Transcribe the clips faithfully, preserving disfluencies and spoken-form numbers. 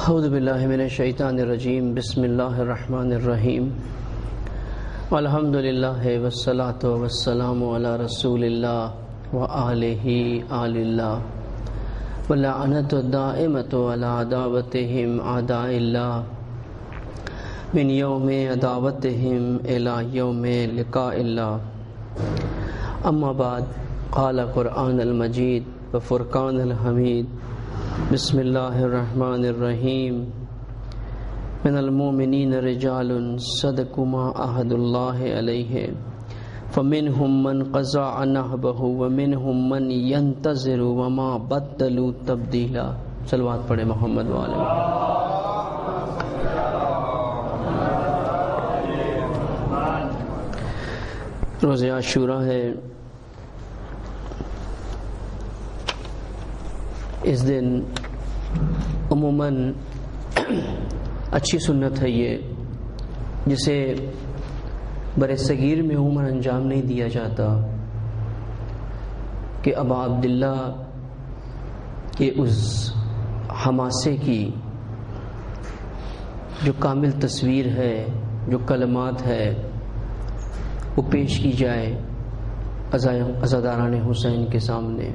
اعوذ باللہ من الشیطان الرجیم بسم اللہ الرحمن الرحیم الحمد للہ والصلاة والسلام علی رسول اللہ وآلہ آل اللہ واللعنۃ الدائمۃ علی عداوتہم اعداء اللہ من یوم عداوتہم الی یوم لقاء اللہ اما بعد قال قرآن المجید وفرقان الحمید بسم اللہ الرحمن الرحیم من المؤمنین رجال صدقوا ما عہد اللہ علیہ فمنہم من قضى نحبہ ومنہم من ينتظر وما بدلوا تبدیلا۔ صلوات پڑھے محمد وآلہ۔ روز عاشوراء ہے۔ اس دن عموماً اچھی سنت ہے یہ، جسے بر صغیر میں عموماً انجام نہیں دیا جاتا، کہ ابا عبداللہ کے اس حماسے کی جو کامل تصویر ہے، جو کلمات ہے، وہ پیش کی جائے عزاداران حسین کے سامنے۔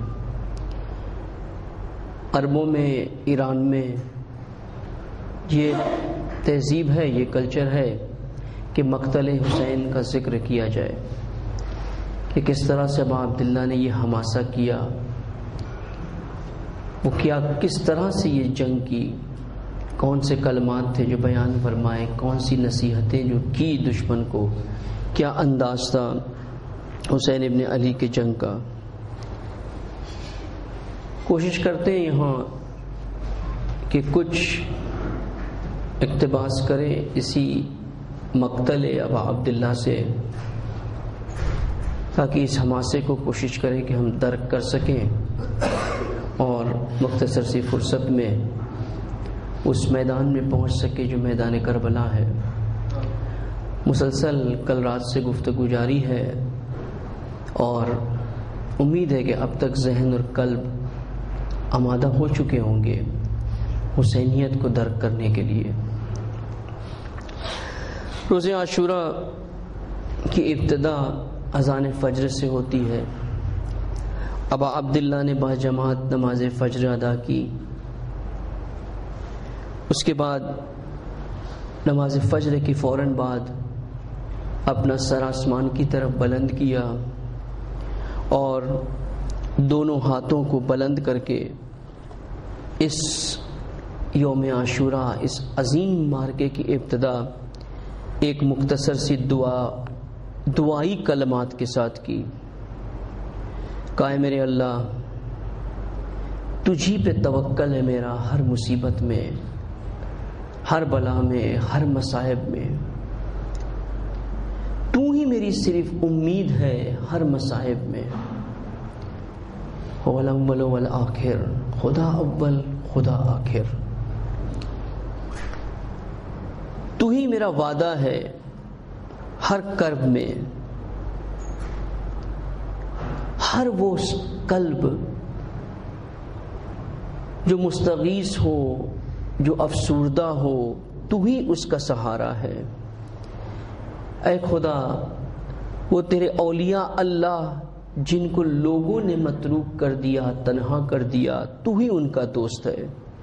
عربوں میں، ایران میں یہ تہذیب ہے، یہ کلچر ہے کہ مقتل حسین کا ذکر کیا جائے، کہ کس طرح سے ابا عبداللہ نے یہ حماسہ کیا، وہ کیا کس طرح سے یہ جنگ کی، کون سے کلمات تھے جو بیان فرمائے، کون سی نصیحتیں جو کی دشمن کو، کیا انداز تھا حسین ابن علی کے جنگ کا۔ کوشش کرتے ہیں یہاں کہ کچھ اقتباس کریں اسی مقتل ابا عبداللہ سے، تاکہ اس حماسے کو کوشش کریں کہ ہم درک کر سکیں اور مختصر سی فرصت میں اس میدان میں پہنچ سکے جو میدان کربلا ہے۔ مسلسل کل رات سے گفتگو جاری ہے، اور امید ہے کہ اب تک ذہن اور قلب آمادہ ہو چکے ہوں گے حسینیت کو درک کرنے کے لیے۔ روز عاشوراء کی ابتدا اذان فجر سے ہوتی ہے۔ ابا عبداللہ نے با جماعت نماز فجر ادا کی، اس کے بعد نماز فجر کی فوراً بعد اپنا سر آسمان کی طرف بلند کیا، اور دونوں ہاتھوں کو بلند کر کے اس یوم عاشوراء، اس عظیم مارکے کی ابتدا ایک مختصر سی دعا دعائی کلمات کے ساتھ کی۔ کہا: میرے اللہ، تجھی پہ توکل ہے میرا، ہر مصیبت میں، ہر بلا میں، ہر مصائب میں۔ تو ہی میری صرف امید ہے ہر مصائب میں۔ اول والآخر، خدا اول خدا آخر۔ تو ہی میرا وعدہ ہے ہر کرب میں، ہر وہ قلب جو مستغیث ہو، جو افسردہ ہو، تو ہی اس کا سہارا ہے۔ اے خدا، وہ تیرے اولیاء اللہ جن کو لوگوں نے متروک کر دیا، تنہا کر دیا، تو ہی ان کا دوست ہے۔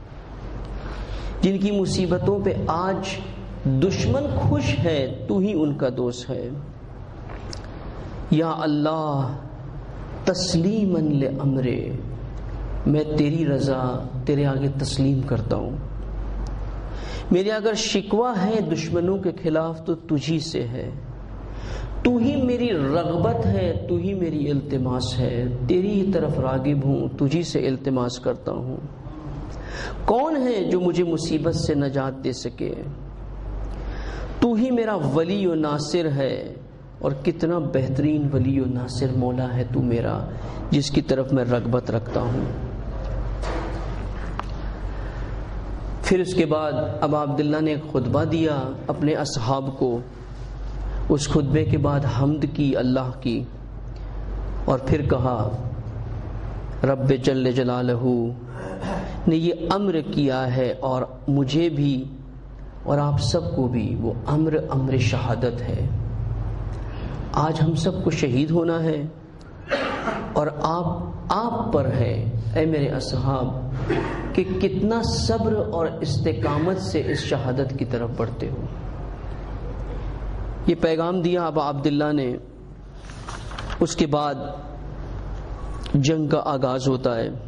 جن کی مصیبتوں پہ آج دشمن خوش ہے، تو ہی ان کا دوست ہے۔ یا اللہ، تسلیماً لامرے، میں تیری رضا تیرے آگے تسلیم کرتا ہوں۔ میرے اگر شکوہ ہے دشمنوں کے خلاف تو تجھی سے ہے، تو ہی میری رغبت ہے، تو ہی میری التماس ہے، تیری ہی طرف راغب ہوں، تجھی سے التماس کرتا ہوں۔ کون ہے جو مجھے مصیبت سے نجات دے سکے؟ تو ہی میرا ولی و ناصر ہے، اور کتنا بہترین ولی و ناصر مولا ہے تو میرا، جس کی طرف میں رغبت رکھتا ہوں۔ پھر اس کے بعد ابا عبداللہ نے ایک خطبہ دیا اپنے اصحاب کو۔ اس خطبے کے بعد حمد کی اللہ کی، اور پھر کہا: رب جل جلالہ نے یہ امر کیا ہے، اور مجھے بھی اور آپ سب کو بھی وہ امر امر شہادت ہے۔ آج ہم سب کو شہید ہونا ہے، اور آپ آپ پر ہے اے میرے اصحاب کہ کتنا صبر اور استقامت سے اس شہادت کی طرف بڑھتے ہو۔ یہ پیغام دیا ابا عبداللہ نے۔ اس کے بعد جنگ کا آغاز ہوتا ہے۔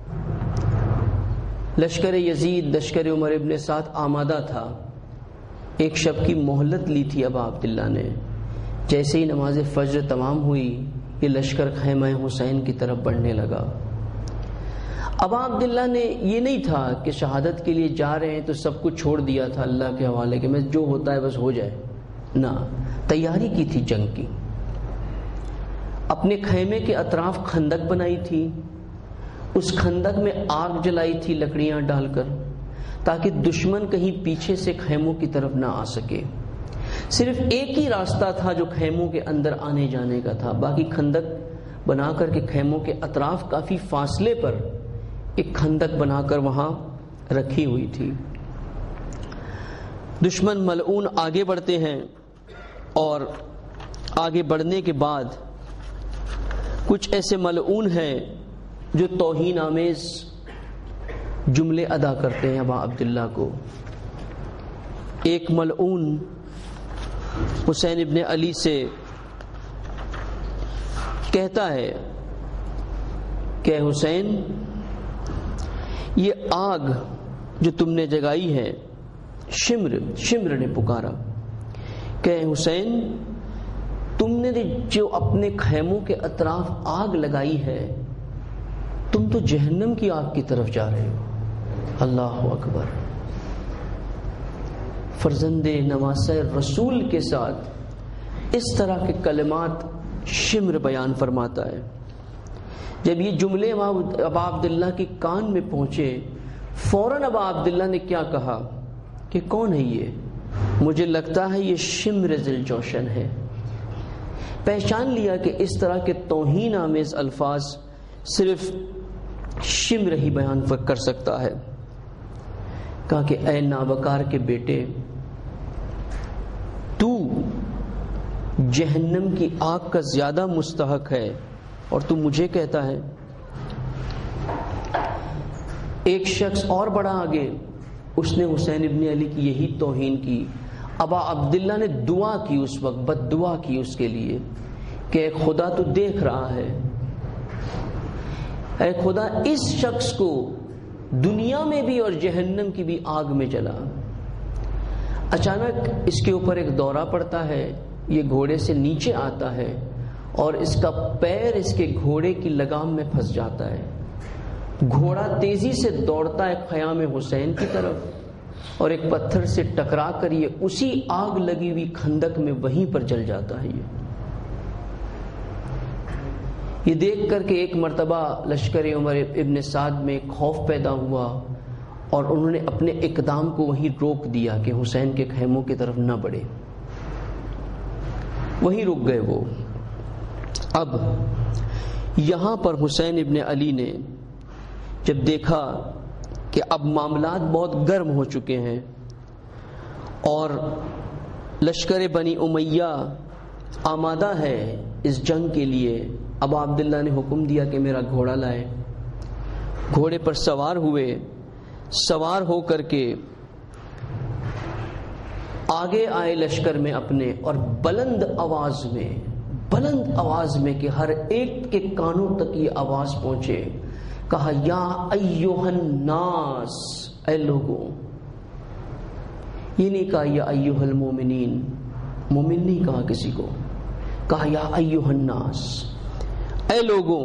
لشکر یزید لشکر عمر ابن سعد آمادہ تھا۔ ایک شب کی مہلت لی تھی ابا عبداللہ نے۔ جیسے ہی نماز فجر تمام ہوئی، یہ لشکر خیمہ حسین کی طرف بڑھنے لگا۔ ابا عبداللہ نے یہ نہیں تھا کہ شہادت کے لیے جا رہے ہیں تو سب کچھ چھوڑ دیا تھا اللہ کے حوالے کہ میں جو ہوتا ہے بس ہو جائے، نہ، تیاری کی تھی جنگ کی۔ اپنے خیمے کے اطراف خندق بنائی تھی، اس خندق میں آگ جلائی تھی لکڑیاں ڈال کر، تاکہ دشمن کہیں پیچھے سے خیموں کی طرف نہ آ سکے۔ صرف ایک ہی راستہ تھا جو خیموں کے اندر آنے جانے کا تھا، باقی خندق بنا کر کے خیموں کے اطراف کافی فاصلے پر ایک خندق بنا کر وہاں رکھی ہوئی تھی۔ دشمن ملعون آگے بڑھتے ہیں، اور آگے بڑھنے کے بعد کچھ ایسے ملعون ہیں جو توہین آمیز جملے ادا کرتے ہیں ابا عبداللہ کو۔ ایک ملعون حسین ابن علی سے کہتا ہے کہ حسین، یہ آگ جو تم نے جگائی ہے، شمر شمر نے پکارا کہ حسین، تم نے جو اپنے خیموں کے اطراف آگ لگائی ہے، تم تو جہنم کی آگ کی طرف جا رہے ہو۔ اللہ اکبر۔ فرزند نواسہ رسول کے ساتھ اس طرح کے کلمات شمر بیان فرماتا ہے۔ جب یہ جملے ابا عبداللہ کے کان میں پہنچے، فوراً ابا عبداللہ نے کیا کہا کہ کون ہے یہ؟ مجھے لگتا ہے یہ شمر ذی الجوشن ہے۔ پہچان لیا کہ اس طرح کے توہین آمیز الفاظ صرف شمر ہی بیان کر سکتا ہے۔ کہا کہ اے نابکار کے بیٹے، تو جہنم کی آگ کا زیادہ مستحق ہے اور تو مجھے کہتا ہے۔ ایک شخص اور بڑا آگے، اس نے حسین ابن علی کی یہی توہین کی۔ ابا عبداللہ نے دعا کی، اس وقت بد دعا کی اس کے لیے کہ اے خدا تو دیکھ رہا ہے، اے خدا اس شخص کو دنیا میں بھی اور جہنم کی بھی آگ میں جلا۔ اچانک اس کے اوپر ایک دورہ پڑتا ہے، یہ گھوڑے سے نیچے آتا ہے اور اس کا پیر اس کے گھوڑے کی لگام میں پھنس جاتا ہے۔ گھوڑا تیزی سے دوڑتا ہے خیام حسین کی طرف، اور ایک پتھر سے ٹکرا کر یہ اسی آگ لگی ہوئی خندق میں وہیں پر جل جاتا ہے۔ یہ یہ دیکھ کر کہ ایک مرتبہ لشکر عمر ابن سعد میں خوف پیدا ہوا، اور انہوں نے اپنے اقدام کو وہیں روک دیا کہ حسین کے خیموں کی طرف نہ بڑھے، وہیں رک گئے وہ۔ اب یہاں پر حسین ابن علی نے جب دیکھا کہ اب معاملات بہت گرم ہو چکے ہیں اور لشکر بنی امیہ آمادہ ہے اس جنگ کے لیے، ابا عبداللہ نے حکم دیا کہ میرا گھوڑا لائے۔ گھوڑے پر سوار ہوئے، سوار ہو کر کے آگے آئے لشکر میں اپنے، اور بلند آواز میں بلند آواز میں کہ ہر ایک کے کانوں تک یہ آواز پہنچے، کہا یا ایھا الناس، اے لوگوں۔ یہ نہیں کہا یا ایھا المومنین، مومن نہیں کہا کسی کو، کہا یا ایھا الناس، اے لوگوں،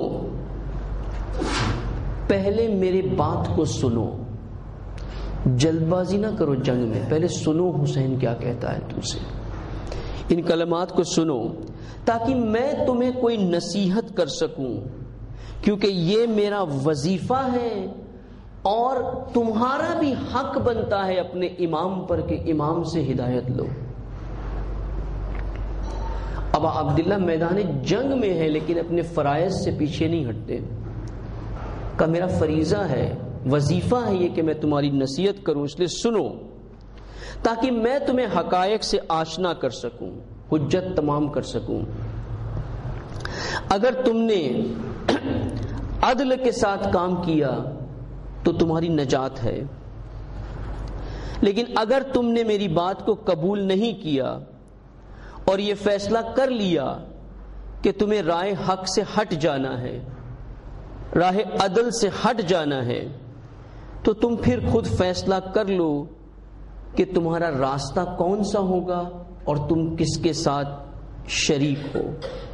پہلے میرے بات کو سنو، جلد بازی نہ کرو جنگ میں، پہلے سنو حسین کیا کہتا ہے تم سے، ان کلمات کو سنو تاکہ میں تمہیں کوئی نصیحت کر سکوں، کیونکہ یہ میرا وظیفہ ہے اور تمہارا بھی حق بنتا ہے اپنے امام پر کہ امام سے ہدایت لو۔ ابا عبداللہ میدان جنگ میں ہے لیکن اپنے فرائض سے پیچھے نہیں ہٹتے، کہ میرا فریضہ ہے وظیفہ ہے یہ کہ میں تمہاری نصیحت کروں، اس لیے سنو تاکہ میں تمہیں حقائق سے آشنا کر سکوں، حجت تمام کر سکوں۔ اگر تم نے عدل کے ساتھ کام کیا تو تمہاری نجات ہے، لیکن اگر تم نے میری بات کو قبول نہیں کیا اور یہ فیصلہ کر لیا کہ تمہیں راہ حق سے ہٹ جانا ہے، راہ عدل سے ہٹ جانا ہے، تو تم پھر خود فیصلہ کر لو کہ تمہارا راستہ کون سا ہوگا اور تم کس کے ساتھ شریک ہو۔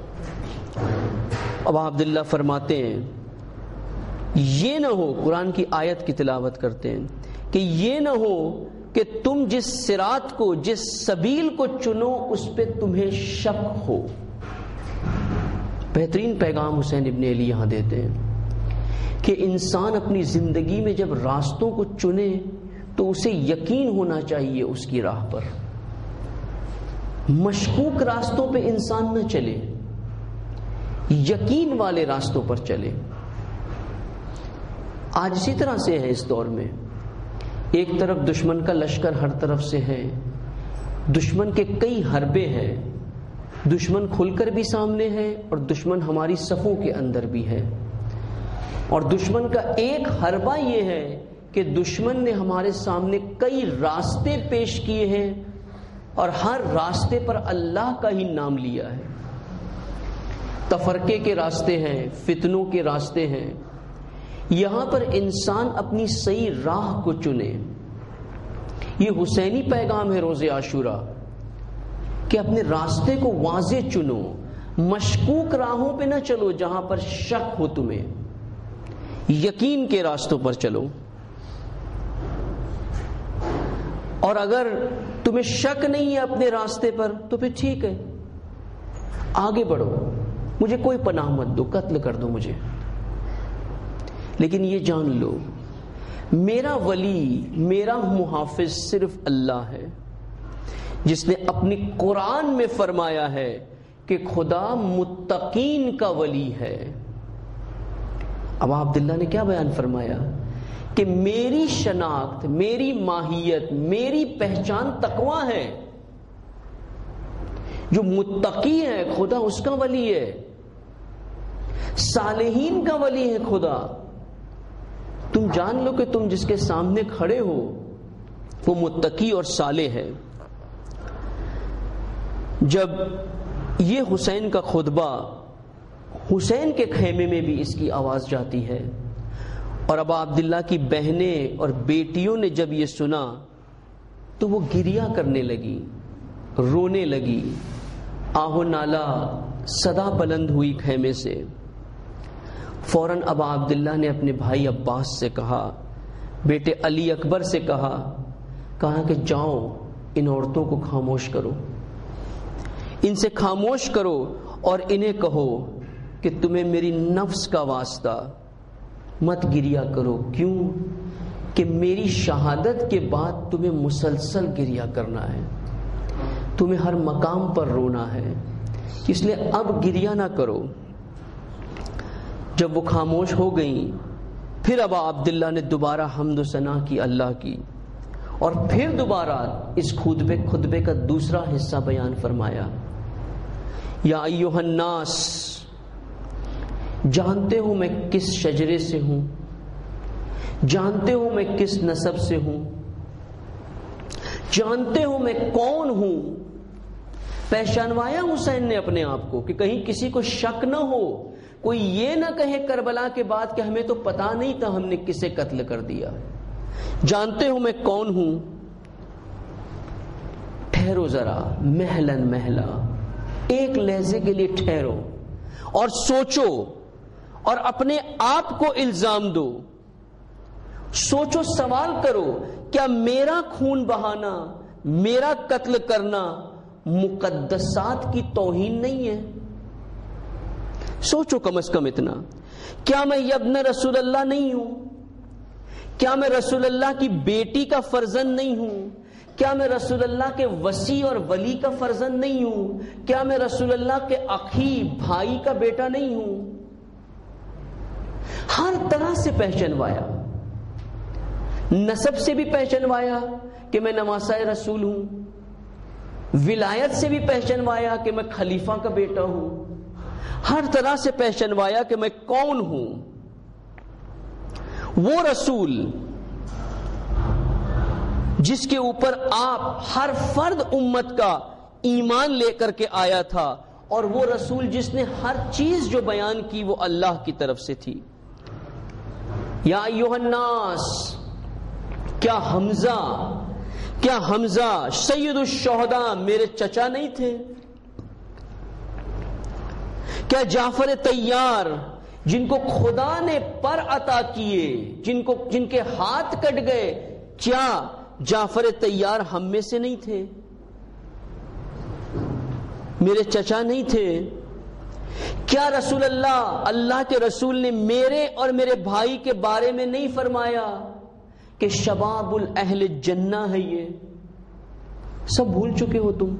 اب عبداللہ فرماتے ہیں یہ نہ ہو، قرآن کی آیت کی تلاوت کرتے ہیں کہ یہ نہ ہو کہ تم جس صراط کو، جس سبیل کو چنو اس پہ تمہیں شک ہو۔ بہترین پیغام حسین ابن علی یہاں دیتے ہیں کہ انسان اپنی زندگی میں جب راستوں کو چنے تو اسے یقین ہونا چاہیے اس کی راہ پر، مشکوک راستوں پہ انسان نہ چلے، یقین والے راستوں پر چلے۔ آج اسی طرح سے ہے اس دور میں، ایک طرف دشمن کا لشکر ہر طرف سے ہے، دشمن کے کئی حربے ہیں، دشمن کھل کر بھی سامنے ہے اور دشمن ہماری صفوں کے اندر بھی ہے، اور دشمن کا ایک حربہ یہ ہے کہ دشمن نے ہمارے سامنے کئی راستے پیش کیے ہیں اور ہر راستے پر اللہ کا ہی نام لیا ہے۔ تفرقے کے راستے ہیں، فتنوں کے راستے ہیں، یہاں پر انسان اپنی صحیح راہ کو چنے۔ یہ حسینی پیغام ہے روز عاشوراء کہ اپنے راستے کو واضح چنو، مشکوک راہوں پہ نہ چلو جہاں پر شک ہو تمہیں، یقین کے راستوں پر چلو۔ اور اگر تمہیں شک نہیں ہے اپنے راستے پر تو پھر ٹھیک ہے، آگے بڑھو، مجھے کوئی پناہ مت دو، قتل کر دو مجھے، لیکن یہ جان لو میرا ولی، میرا محافظ صرف اللہ ہے، جس نے اپنی قرآن میں فرمایا ہے کہ خدا متقین کا ولی ہے۔ اب عبداللہ نے کیا بیان فرمایا کہ میری شناخت، میری ماہیت، میری پہچان تقویٰ ہے، جو متقی ہے خدا اس کا ولی ہے، صالحین کا ولی ہے خدا۔ تم جان لو کہ تم جس کے سامنے کھڑے ہو وہ متقی اور صالح ہے۔ جب یہ حسین کا خطبہ، حسین کے خیمے میں بھی اس کی آواز جاتی ہے، اور ابا عبداللہ کی بہنیں اور بیٹیوں نے جب یہ سنا تو وہ گریہ کرنے لگی، رونے لگی، آہو نالا صدا بلند ہوئی خیمے سے۔ فوراً ابا عبداللہ نے اپنے بھائی عباس سے کہا، بیٹے علی اکبر سے کہا کہا کہ جاؤ ان عورتوں کو خاموش کرو، ان سے خاموش کرو اور انہیں کہو کہ تمہیں میری نفس کا واسطہ مت گریہ کرو۔ کیوں کہ میری شہادت کے بعد تمہیں مسلسل گریہ کرنا ہے، تمہیں ہر مقام پر رونا ہے، اس لیے اب گریہ نہ کرو۔ جب وہ خاموش ہو گئیں پھر ابا عبداللہ نے دوبارہ حمد و ثنا کی اللہ کی، اور پھر دوبارہ اس خطبے خطبے کا دوسرا حصہ بیان فرمایا، یا ایھا الناس، جانتے ہو میں کس شجرے سے ہوں، جانتے ہو میں کس نسب سے ہوں، جانتے ہو میں کون ہوں۔ پہچانوایا حسین نے اپنے آپ کو کہ کہیں کسی کو شک نہ ہو، کوئی یہ نہ کہے کربلا کے بعد کہ ہمیں تو پتا نہیں تھا ہم نے کسے قتل کر دیا۔ جانتے ہو میں کون ہوں، ٹھہرو ذرا، محلن محلا، ایک لہجے کے لیے ٹھہرو اور سوچو اور اپنے آپ کو الزام دو، سوچو، سوال کرو، کیا میرا خون بہانا، میرا قتل کرنا مقدسات کی توہین نہیں ہے؟ سوچو کم از کم اتنا، کیا میں ابن رسول اللہ نہیں ہوں؟ کیا میں رسول اللہ کی بیٹی کا فرزند نہیں ہوں؟ کیا میں رسول اللہ کے وصی اور ولی کا فرزند نہیں ہوں؟ کیا میں رسول اللہ کے اخی بھائی کا بیٹا نہیں ہوں؟ ہر طرح سے پہچانوایا، نسب سے بھی پہچنوایا کہ میں نواسہ رسول ہوں، ولایت سے بھی پہچنوایا کہ میں خلیفہ کا بیٹا ہوں، ہر طرح سے پہچنوایا کہ میں کون ہوں۔ وہ رسول جس کے اوپر آپ ہر فرد امت کا ایمان لے کر کے آیا تھا، اور وہ رسول جس نے ہر چیز جو بیان کی وہ اللہ کی طرف سے تھی۔ یا ایھا الناس، کیا حمزہ کیا حمزہ سید الشہداء میرے چچا نہیں تھے؟ کیا جعفر طیار جن کو خدا نے پر عطا کیے، جن کو جن کے ہاتھ کٹ گئے، کیا جعفر طیار ہم میں سے نہیں تھے؟ میرے چچا نہیں تھے؟ کیا رسول اللہ اللہ کے رسول نے میرے اور میرے بھائی کے بارے میں نہیں فرمایا کہ شباب الاہل جنہ ہے؟ یہ سب بھول چکے ہو تم۔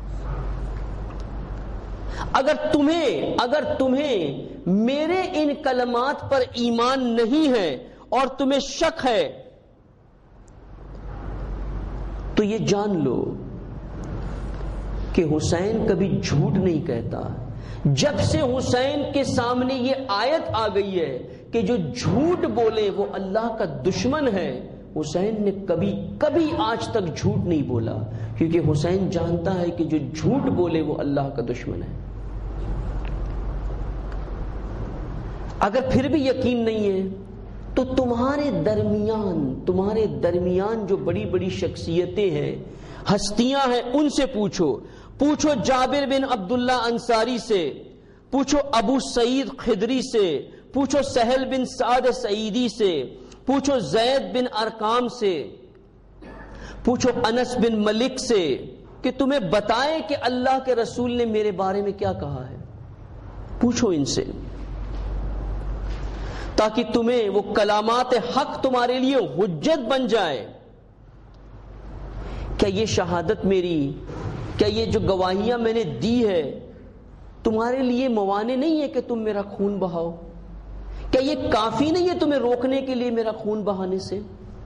اگر تمہیں اگر تمہیں میرے ان کلمات پر ایمان نہیں ہے اور تمہیں شک ہے تو یہ جان لو کہ حسین کبھی جھوٹ نہیں کہتا۔ جب سے حسین کے سامنے یہ آیت آ گئی ہے کہ جو جھوٹ بولے وہ اللہ کا دشمن ہے، حسین نے کبھی کبھی آج تک جھوٹ نہیں بولا، کیونکہ حسین جانتا ہے کہ جو جھوٹ بولے وہ اللہ کا دشمن ہے۔ اگر پھر بھی یقین نہیں ہے تو تمہارے درمیان تمہارے درمیان جو بڑی بڑی شخصیتیں ہیں، ہستیاں ہیں، ان سے پوچھو پوچھو جابر بن عبداللہ انصاری سے، پوچھو ابو سعید خدری سے، پوچھو سہل بن سعد سعیدی سے، پوچھو زید بن ارقام سے، پوچھو انس بن ملک سے کہ تمہیں بتائیں کہ اللہ کے رسول نے میرے بارے میں کیا کہا ہے۔ پوچھو ان سے تاکہ تمہیں وہ کلامات حق تمہارے لیے حجت بن جائے۔ کیا یہ شہادت میری، کیا یہ جو گواہیاں میں نے دی ہے تمہارے لیے موانع نہیں ہے کہ تم میرا خون بہاؤ؟ کیا یہ کافی نہیں ہے تمہیں روکنے کے لیے میرا خون بہانے سے؟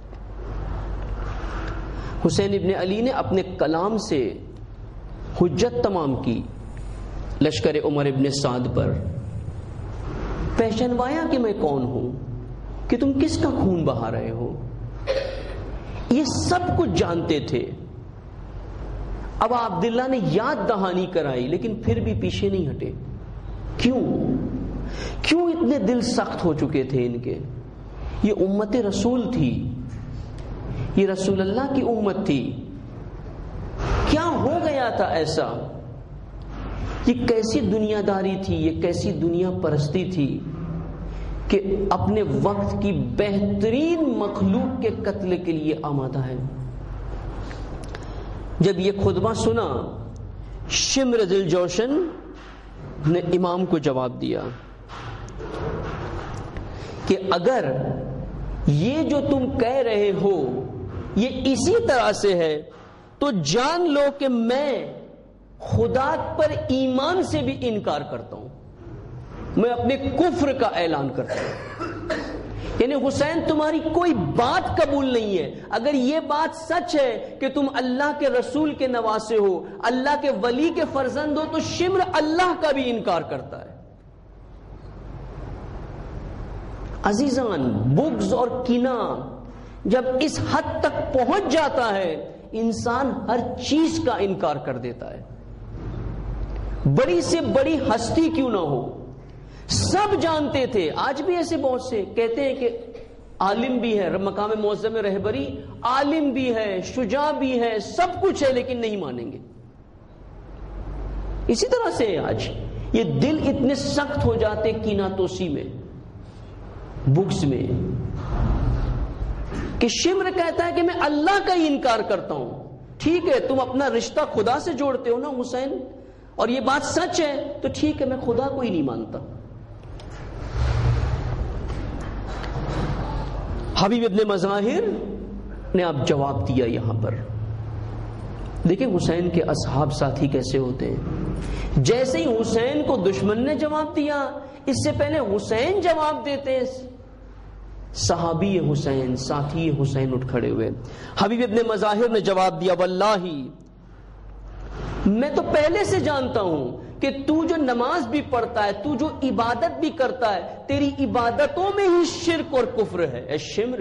حسین ابن علی نے اپنے کلام سے حجت تمام کی لشکر عمر ابن سعد پر، پہچنوایا کہ میں کون ہوں، کہ تم کس کا خون بہا رہے ہو۔ یہ سب کچھ جانتے تھے۔ اب عبداللہ نے یاد دہانی کرائی لیکن پھر بھی پیچھے نہیں ہٹے۔ کیوں کیوں اتنے دل سخت ہو چکے تھے ان کے؟ یہ امت رسول تھی، یہ رسول اللہ کی امت تھی۔ کیا ہو گیا تھا ایسا؟ یہ کیسی دنیا داری تھی، یہ کیسی دنیا پرستی تھی کہ اپنے وقت کی بہترین مخلوق کے قتل کے لیے آمادہ ہے۔ جب یہ خطبہ سنا، شمر دل جوشن نے امام کو جواب دیا کہ اگر یہ جو تم کہہ رہے ہو یہ اسی طرح سے ہے تو جان لو کہ میں خدا پر ایمان سے بھی انکار کرتا ہوں، میں اپنے کفر کا اعلان کرتا ہوں۔ یعنی حسین تمہاری کوئی بات قبول نہیں ہے۔ اگر یہ بات سچ ہے کہ تم اللہ کے رسول کے نواسے ہو، اللہ کے ولی کے فرزند ہو، تو شمر اللہ کا بھی انکار کرتا ہے۔ عزیزان، بغض اور کینہ جب اس حد تک پہنچ جاتا ہے انسان ہر چیز کا انکار کر دیتا ہے، بڑی سے بڑی ہستی کیوں نہ ہو۔ سب جانتے تھے، آج بھی ایسے بہت سے کہتے ہیں کہ عالم بھی ہے، مقام معظم رہبری عالم بھی ہے، شجاع بھی ہے، سب کچھ ہے، لیکن نہیں مانیں گے۔ اسی طرح سے آج یہ دل اتنے سخت ہو جاتے کینہ توسی میں، بغض میں، کہ شمر کہتا ہے کہ میں اللہ کا ہی انکار کرتا ہوں۔ ٹھیک ہے، تم اپنا رشتہ خدا سے جوڑتے ہو نا حسین، اور یہ بات سچ ہے تو ٹھیک ہے، میں خدا کو ہی نہیں مانتا۔ حبیب ابن مظاہر نے اب جواب دیا یہاں پر۔ دیکھیں حسین کے اصحاب ساتھی کیسے ہوتے ہیں۔ جیسے ہی حسین کو دشمن نے جواب دیا، اس سے پہلے حسین جواب دیتے ہیں صحابی حسین ساتھی حسین اٹھ کھڑے ہوئے. حبیب ابن مظاہر نے جواب دیا واللہ میں تو پہلے سے جانتا ہوں کہ تو جو نماز بھی پڑھتا ہے, تو جو عبادت بھی کرتا ہے, تیری عبادتوں میں ہی شرک اور کفر ہے. اے شمر,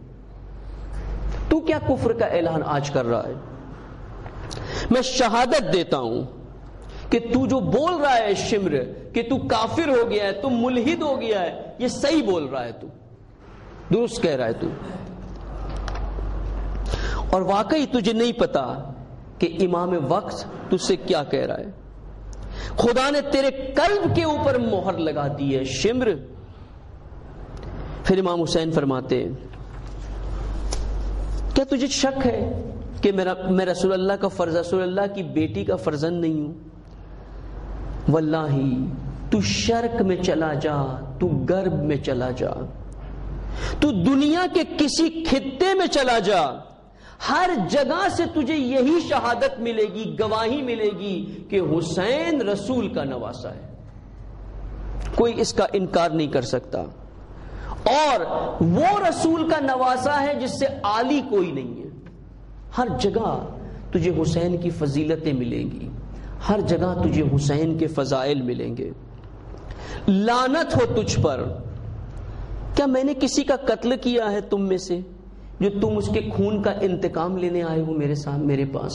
تو کیا کفر کا اعلان آج کر رہا ہے؟ میں شہادت دیتا ہوں کہ تو جو بول رہا ہے شمر کہ تو کافر ہو گیا ہے, تو ملحد ہو گیا ہے, یہ صحیح بول رہا ہے, تو درست کہہ رہا ہے تو. اور واقعی تجھے نہیں پتا کہ امام وقت تجھ سے کیا کہہ رہا ہے. خدا نے تیرے قلب کے اوپر مہر لگا دی ہے شمر. پھر امام حسین فرماتے کیا تجھے شک ہے کہ میرا میں رسول اللہ کا فرزند رسول اللہ کی بیٹی کا فرزند نہیں ہوں؟ واللہ تو شرق میں چلا جا, تو غرب میں چلا جا, تو دنیا کے کسی خطے میں چلا جا, ہر جگہ سے تجھے یہی شہادت ملے گی, گواہی ملے گی کہ حسین رسول کا نواسا ہے. کوئی اس کا انکار نہیں کر سکتا. اور وہ رسول کا نواسا ہے جس سے عالی کوئی نہیں ہے. ہر جگہ تجھے حسین کی فضیلتیں ملیں گی, ہر جگہ تجھے حسین کے فضائل ملیں گے. لعنت ہو تجھ پر, کیا میں نے کسی کا قتل کیا ہے تم میں سے جو تم اس کے خون کا انتقام لینے آئے ہو میرے ساتھ میرے پاس؟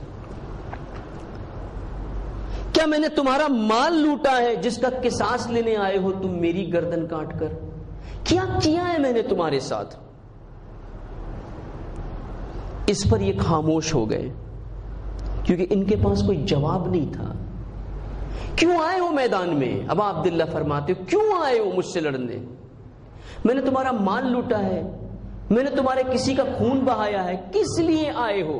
کیا میں نے تمہارا مال لوٹا ہے جس کا قصاص لینے آئے ہو تم میری گردن کاٹ کر؟ کیا کیا ہے میں نے تمہارے ساتھ؟ اس پر یہ خاموش ہو گئے کیونکہ ان کے پاس کوئی جواب نہیں تھا. کیوں آئے ہو میدان میں؟ ابا عبداللہ فرماتے ہو کیوں آئے ہو مجھ سے لڑنے؟ میں نے تمہارا مال لوٹا ہے, میں نے تمہارے کسی کا خون بہایا ہے, کس لیے آئے ہو؟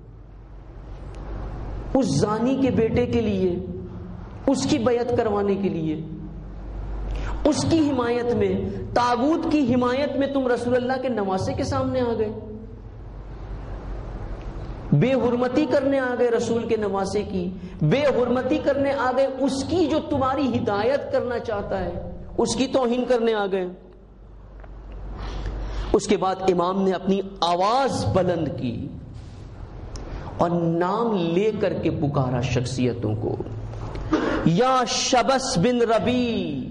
اس زانی کے بیٹے کے لیے, اس کی بیعت کروانے کے لیے, اس کی حمایت میں, طاغوت کی حمایت میں تم رسول اللہ کے نواسے کے سامنے آ گئے, بے حرمتی کرنے آ گئے رسول کے نواسے کی, بے حرمتی کرنے آ گئے اس کی جو تمہاری ہدایت کرنا چاہتا ہے, اس کی توہین کرنے آ گئے. اس کے بعد امام نے اپنی آواز بلند کی اور نام لے کر کے پکارا شخصیتوں کو, یا شبس بن ربی.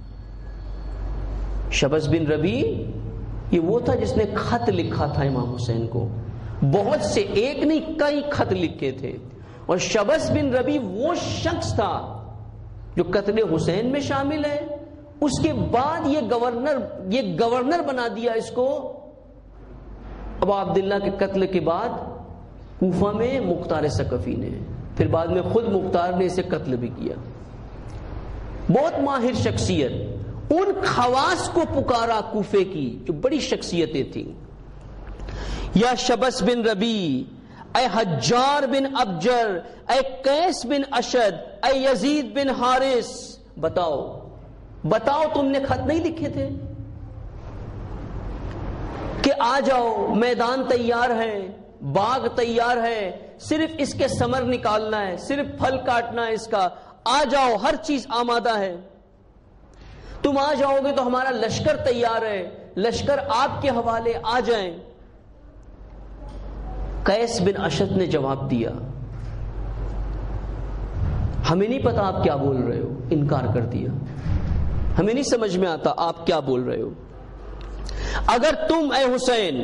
شبس بن ربی یہ وہ تھا جس نے خط لکھا تھا امام حسین کو, بہت سے, ایک نہیں کئی خط لکھے تھے. اور شبس بن ربی وہ شخص تھا جو قتل حسین میں شامل ہے, اس کے بعد یہ گورنر یہ گورنر بنا دیا اس کو ابا عبداللہ کے قتل کے بعد کوفہ میں مختار ثقفی نے, پھر بعد میں خود مختار نے اسے قتل بھی کیا. بہت ماہر شخصیت, ان خواص کو پکارا کوفے کی جو بڑی شخصیتیں تھیں. یا شبس بن ربی, اے حجار بن ابجر, اے قیس بن اشد, اے یزید بن حارث, بتاؤ بتاؤ تم نے خط نہیں لکھے تھے کہ آ جاؤ, میدان تیار ہے, باغ تیار ہے, صرف اس کے ثمر نکالنا ہے, صرف پھل کاٹنا ہے اس کا, آ جاؤ, ہر چیز آمادہ ہے, تم آ جاؤ گے تو ہمارا لشکر تیار ہے, لشکر آپ کے حوالے, آ جائیں. قیس بن اشد نے جواب دیا ہمیں نہیں پتا آپ کیا بول رہے ہو, انکار کر دیا, ہمیں نہیں سمجھ میں آتا آپ کیا بول رہے ہو. اگر تم اے حسین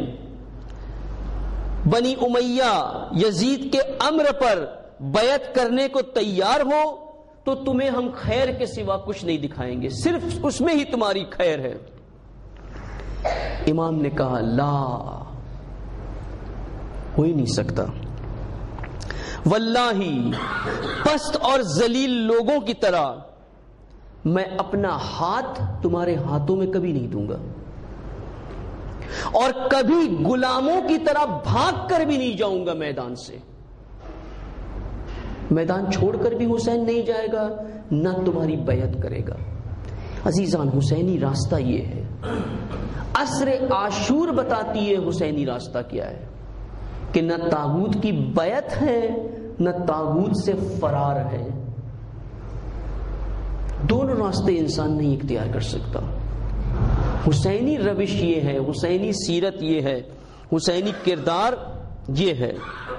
بنی امیہ یزید کے امر پر بیعت کرنے کو تیار ہو تو تمہیں ہم خیر کے سوا کچھ نہیں دکھائیں گے, صرف اس میں ہی تمہاری خیر ہے. امام نے کہا لا, ہو ہی نہیں سکتا. واللہ پست اور ذلیل لوگوں کی طرح میں اپنا ہاتھ تمہارے ہاتھوں میں کبھی نہیں دوں گا, اور کبھی غلاموں کی طرح بھاگ کر بھی نہیں جاؤں گا میدان سے. میدان چھوڑ کر بھی حسین نہیں جائے گا, نہ تمہاری بیعت کرے گا. عزیزان, حسینی راستہ یہ ہے. عصر عاشور بتاتی ہے حسینی راستہ کیا ہے, کہ نہ طاغوت کی بیعت ہے نہ طاغوت سے فرار ہے. دونوں راستے انسان نہیں اختیار کر سکتا. حسینی روش یہ ہے، حسینی سیرت یہ ہے، حسینی کردار یہ ہے۔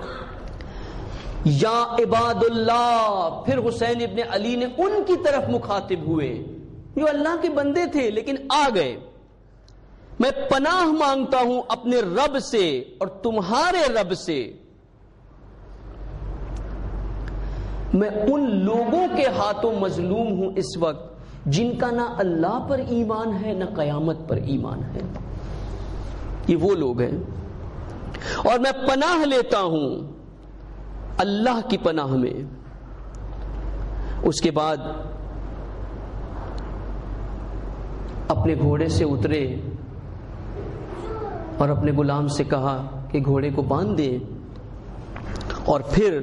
یا عباد اللہ، پھر حسین ابن علی نے ان کی طرف مخاطب ہوئے جو اللہ کے بندے تھے لیکن آ گئے، میں پناہ مانگتا ہوں اپنے رب سے اور تمہارے رب سے، میں ان لوگوں کے ہاتھوں مظلوم ہوں اس وقت جن کا نہ اللہ پر ایمان ہے نہ قیامت پر ایمان ہے۔ یہ وہ لوگ ہیں، اور میں پناہ لیتا ہوں اللہ کی پناہ میں۔ اس کے بعد اپنے گھوڑے سے اترے اور اپنے غلام سے کہا کہ گھوڑے کو باندھ دے، اور پھر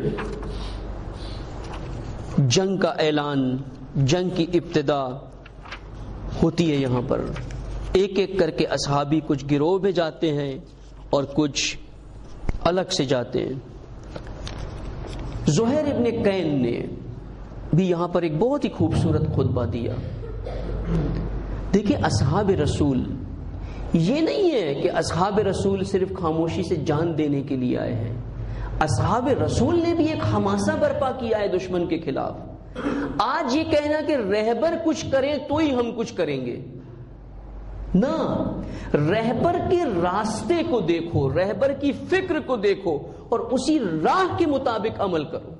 جنگ کا اعلان، جنگ کی ابتدا ہوتی ہے۔ یہاں پر ایک ایک کر کے اصحابی کچھ گروہ میں جاتے ہیں اور کچھ الگ سے جاتے ہیں۔ زہیر ابن قین نے بھی یہاں پر ایک بہت ہی خوبصورت خطبہ دیا۔ دیکھیں، اصحاب رسول یہ نہیں ہے کہ اصحاب رسول صرف خاموشی سے جان دینے کے لیے آئے ہیں، اصحاب رسول نے بھی ایک حماسہ برپا کیا ہے دشمن کے خلاف۔ آج یہ کہنا کہ رہبر کچھ کریں تو ہی ہم کچھ کریں گے، نہ، رہبر کے راستے کو دیکھو، رہبر کی فکر کو دیکھو اور اسی راہ کے مطابق عمل کرو۔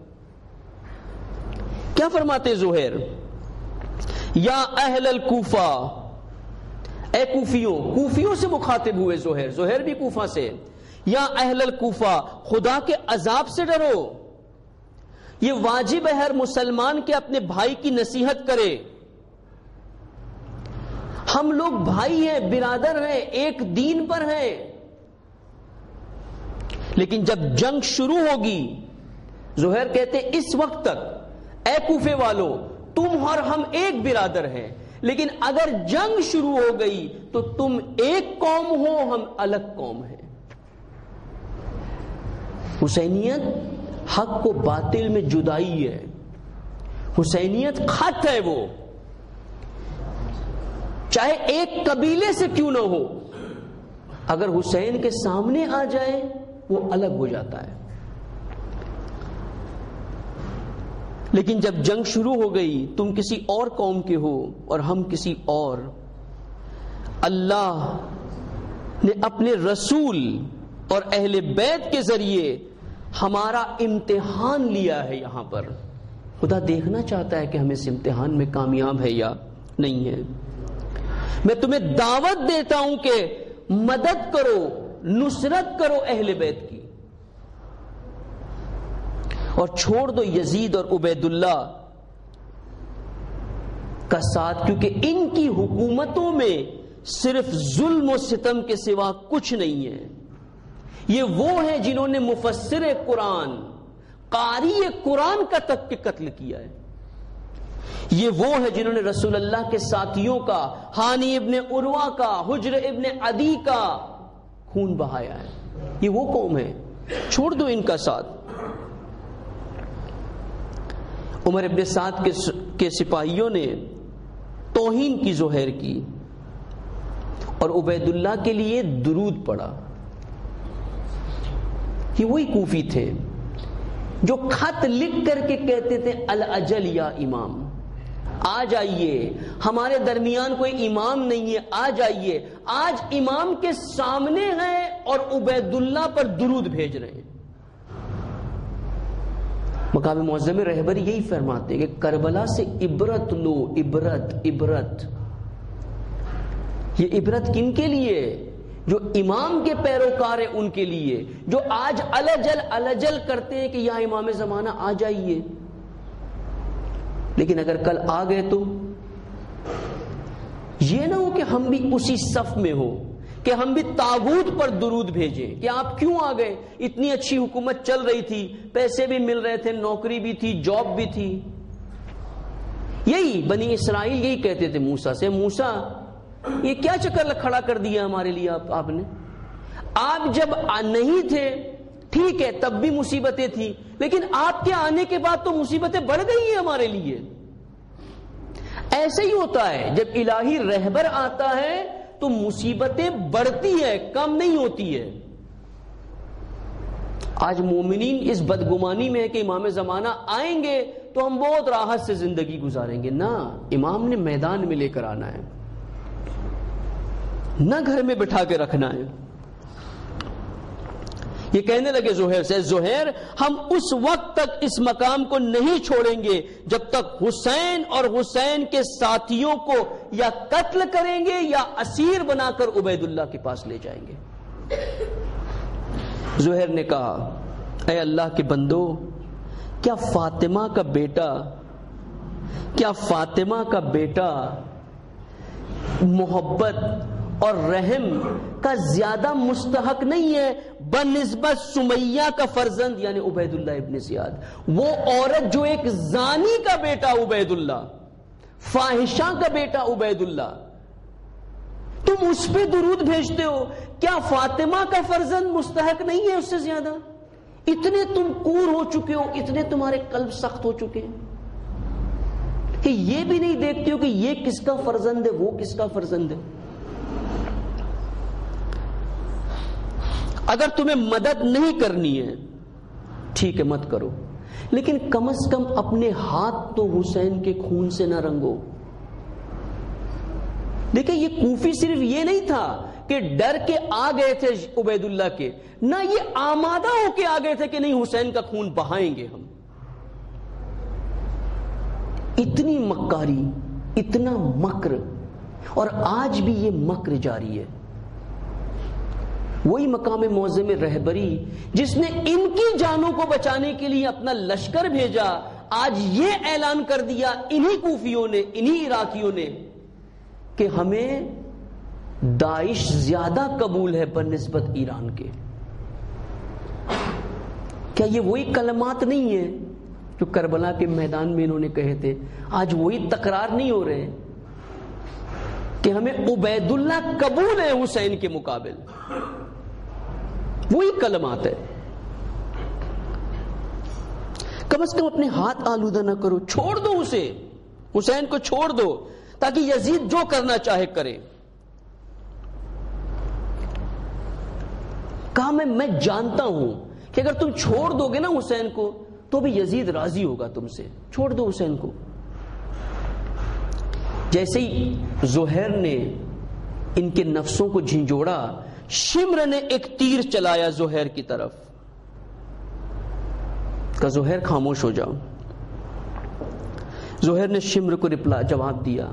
کیا فرماتے زہیر؟ یا اہل الکوفہ، اے کوفیوں، کوفیوں سے مخاطب ہوئے زہیر، زہیر بھی کوفہ سے۔ یا اہل الکوفہ، خدا کے عذاب سے ڈرو، یہ واجب ہے ہر مسلمان کے اپنے بھائی کی نصیحت کرے۔ ہم لوگ بھائی ہیں، برادر ہیں، ایک دین پر ہیں، لیکن جب جنگ شروع ہوگی، زہیر کہتے اس وقت تک اے کوفے والو تم اور ہم ایک برادر ہیں، لیکن اگر جنگ شروع ہو گئی تو تم ایک قوم ہو، ہم الگ قوم ہیں۔ حسینیت حق کو باطل میں جدائی ہے، حسینیت خط ہے، وہ چاہے ایک قبیلے سے کیوں نہ ہو، اگر حسین کے سامنے آ جائے وہ الگ ہو جاتا ہے۔ لیکن جب جنگ شروع ہو گئی، تم کسی اور قوم کے ہو اور ہم کسی اور، اللہ نے اپنے رسول اور اہل بیت کے ذریعے ہمارا امتحان لیا ہے۔ یہاں پر خدا دیکھنا چاہتا ہے کہ ہم اس امتحان میں کامیاب ہے یا نہیں ہے۔ میں تمہیں دعوت دیتا ہوں کہ مدد کرو، نصرت کرو اہل بیت کی، اور چھوڑ دو یزید اور عبید اللہ کا ساتھ، کیونکہ ان کی حکومتوں میں صرف ظلم و ستم کے سوا کچھ نہیں ہے۔ یہ وہ ہیں جنہوں نے مفسر قرآن، قاری قرآن کا تک کے قتل کیا ہے۔ یہ وہ ہیں جنہوں نے رسول اللہ کے ساتھیوں کا، ہانی ابن عروہ کا، حجر ابن عدی کا خون بہایا ہے۔ یہ وہ قوم ہے، چھوڑ دو ان کا ساتھ۔ عمر ابن سعد کے سپاہیوں نے توہین کی زہیر کی اور عبید اللہ کے لیے درود پڑھا۔ یہ وہی کوفی تھے جو خط لکھ کر کے کہتے تھے الاجل یا امام، آ جائیے، ہمارے درمیان کوئی امام نہیں ہے، آ جائیے۔ آج امام کے سامنے ہیں اور عبید اللہ پر درود بھیج رہے ہیں۔ مقام معظم رہبری یہی فرماتے ہیں کہ کربلا سے عبرت لو، عبرت عبرت۔ یہ عبرت کن کے لیے؟ جو امام کے پیروکار ہیں ان کے لیے، جو آج الجل الجل کرتے ہیں کہ یا امام زمانہ آ جائیے، لیکن اگر کل آ گئے تو یہ نہ ہو کہ ہم بھی اسی صف میں ہو، کہ ہم بھی طاغوت پر درود بھیجیں کہ آپ کیوں آ گئے، اتنی اچھی حکومت چل رہی تھی، پیسے بھی مل رہے تھے، نوکری بھی تھی، جاب بھی تھی۔ یہی بنی اسرائیل یہی کہتے تھے موسیٰ سے، موسیٰ یہ کیا چکر کھڑا کر دیا ہمارے لیے آپ آپ نے؟ آپ جب نہیں تھے ٹھیک ہے تب بھی مصیبتیں تھیں، لیکن آپ کے آنے کے بعد تو مصیبتیں بڑھ گئی ہیں ہمارے لیے۔ ایسے ہی ہوتا ہے، جب الہی رہبر آتا ہے تو مصیبتیں بڑھتی ہے، کم نہیں ہوتی ہے۔ آج مومنین اس بدگمانی میں ہے کہ امام زمانہ آئیں گے تو ہم بہت راحت سے زندگی گزاریں گے۔ نہ، امام نے میدان میں لے کر آنا ہے، نہ گھر میں بٹھا کے رکھنا ہے۔ یہ کہنے لگے زہیر سے، زہیر ہم اس وقت تک اس مقام کو نہیں چھوڑیں گے جب تک حسین اور حسین کے ساتھیوں کو یا قتل کریں گے یا اسیر بنا کر عبید اللہ کے پاس لے جائیں گے۔ زہیر نے کہا، اے اللہ کے بندو، کیا فاطمہ کا بیٹا کیا فاطمہ کا بیٹا محبت اور رحم کا زیادہ مستحق نہیں ہے بنسبت سمیہ کا فرزند یعنی عبید اللہ ابن زیاد؟ وہ عورت جو ایک زانی کا بیٹا عبید اللہ، فاحشہ کا بیٹا عبید اللہ، تم اس پہ درود بھیجتے ہو، کیا فاطمہ کا فرزند مستحق نہیں ہے اس سے زیادہ؟ اتنے تم کور ہو چکے ہو، اتنے تمہارے قلب سخت ہو چکے ہیں کہ یہ بھی نہیں دیکھتے ہو کہ یہ کس کا فرزند ہے، وہ کس کا فرزند ہے۔ اگر تمہیں مدد نہیں کرنی ہے ٹھیک ہے مت کرو، لیکن کم از کم اپنے ہاتھ تو حسین کے خون سے نہ رنگو۔ دیکھیں یہ کوفی صرف یہ نہیں تھا کہ ڈر کے آ گئے تھے عبید اللہ کے، نہ یہ آمادہ ہو کے آ گئے تھے کہ نہیں حسین کا خون بہائیں گے ہم۔ اتنی مکاری، اتنا مکر، اور آج بھی یہ مکر جاری ہے۔ وہی مقام معظم رہبری جس نے ان کی جانوں کو بچانے کے لیے اپنا لشکر بھیجا، آج یہ اعلان کر دیا انہی کوفیوں نے، انہی عراقیوں نے کہ ہمیں داعش زیادہ قبول ہے بنسبت ایران کے۔ کیا یہ وہی کلمات نہیں ہیں جو کربلا کے میدان میں انہوں نے کہے تھے؟ آج وہی تکرار نہیں ہو رہے کہ ہمیں عبید اللہ قبول ہے حسین کے مقابل؟ وہی کلمات ہے۔ کم از کم اپنے ہاتھ آلودہ نہ کرو، چھوڑ دو اسے، حسین کو چھوڑ دو تاکہ یزید جو کرنا چاہے کرے۔ کہا میں میں جانتا ہوں کہ اگر تم چھوڑ دو گے نا حسین کو تو بھی یزید راضی ہوگا تم سے، چھوڑ دو حسین کو۔ جیسے ہی زہیر نے ان کے نفسوں کو جھنجھوڑا، شمر نے ایک تیر چلایا زہیر کی طرف، کہا زہیر خاموش ہو جاؤ۔ زہیر نے شمر کو رپلا جواب دیا،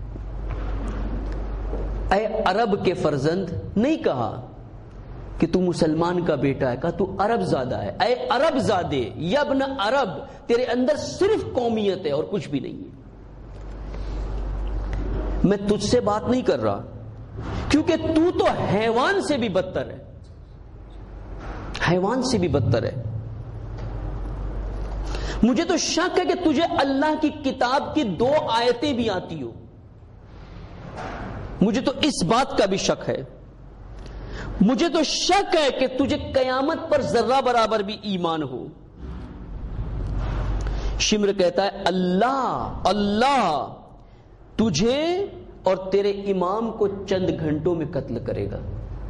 اے عرب کے فرزند، نہیں کہا کہ تو مسلمان کا بیٹا ہے، کہا تو عرب زادہ ہے۔ اے عرب زادے، یبن عرب، تیرے اندر صرف قومیت ہے اور کچھ بھی نہیں ہے۔ میں تجھ سے بات نہیں کر رہا کیونکہ تو تو حیوان سے بھی بدتر ہے، حیوان سے بھی بدتر ہے۔ مجھے تو شک ہے کہ تجھے اللہ کی کتاب کی دو آیتیں بھی آتی ہو، مجھے تو اس بات کا بھی شک ہے۔ مجھے تو شک ہے کہ تجھے قیامت پر ذرہ برابر بھی ایمان ہو۔ شمر کہتا ہے اللہ اللہ تجھے اور تیرے امام کو چند گھنٹوں میں قتل کرے گا۔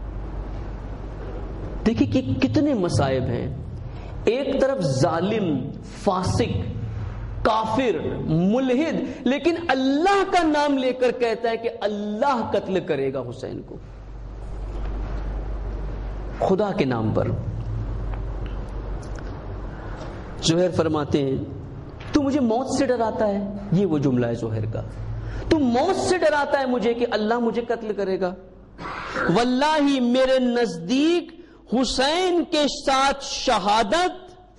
دیکھیں کہ کتنے مصائب ہیں، ایک طرف ظالم، فاسق، کافر، ملحد، لیکن اللہ کا نام لے کر کہتا ہے کہ اللہ قتل کرے گا حسین کو، خدا کے نام پر۔ زہیر فرماتے ہیں تو مجھے موت سے ڈراتا ہے، یہ وہ جملہ ہے زہیر کا، تو موت سے ڈراتا ہے مجھے کہ اللہ مجھے قتل کرے گا۔ واللہ میرے نزدیک حسین کے ساتھ شہادت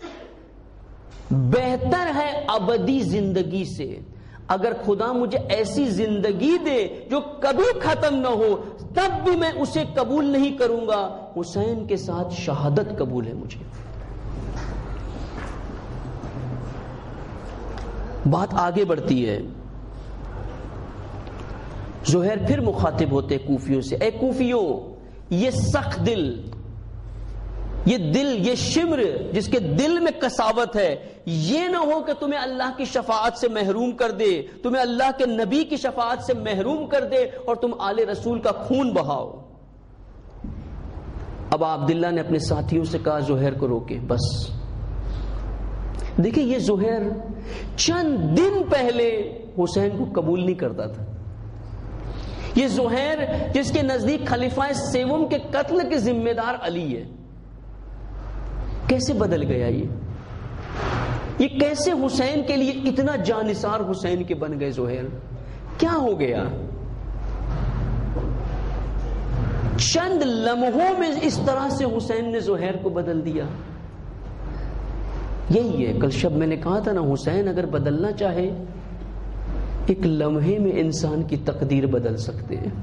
بہتر ہے ابدی زندگی سے۔ اگر خدا مجھے ایسی زندگی دے جو کبھی ختم نہ ہو تب بھی میں اسے قبول نہیں کروں گا، حسین کے ساتھ شہادت قبول ہے مجھے۔ بات آگے بڑھتی ہے، زہیر پھر مخاطب ہوتے کوفیوں سے، اے کوفیوں، یہ سخت دل یہ دل، یہ شمر جس کے دل میں کساوت ہے، یہ نہ ہو کہ تمہیں اللہ کی شفاعت سے محروم کر دے، تمہیں اللہ کے نبی کی شفاعت سے محروم کر دے اور تم آل رسول کا خون بہاؤ۔ اب عبداللہ نے اپنے ساتھیوں سے کہا زہیر کو روکے، بس۔ دیکھیں یہ زہیر چند دن پہلے حسین کو قبول نہیں کرتا تھا۔ یہ زہیر جس کے نزدیک خلیفہ سیوم کے قتل کے ذمہ دار علی ہے، کیسے بدل گیا؟ یہ یہ کیسے حسین کے لیے اتنا جانثار حسین کے بن گئے زہیر؟ کیا ہو گیا؟ چند لمحوں میں اس طرح سے حسین نے زہیر کو بدل دیا۔ یہی ہے، کل شب میں نے کہا تھا نا، حسین اگر بدلنا چاہے ایک لمحے میں انسان کی تقدیر بدل سکتے ہیں۔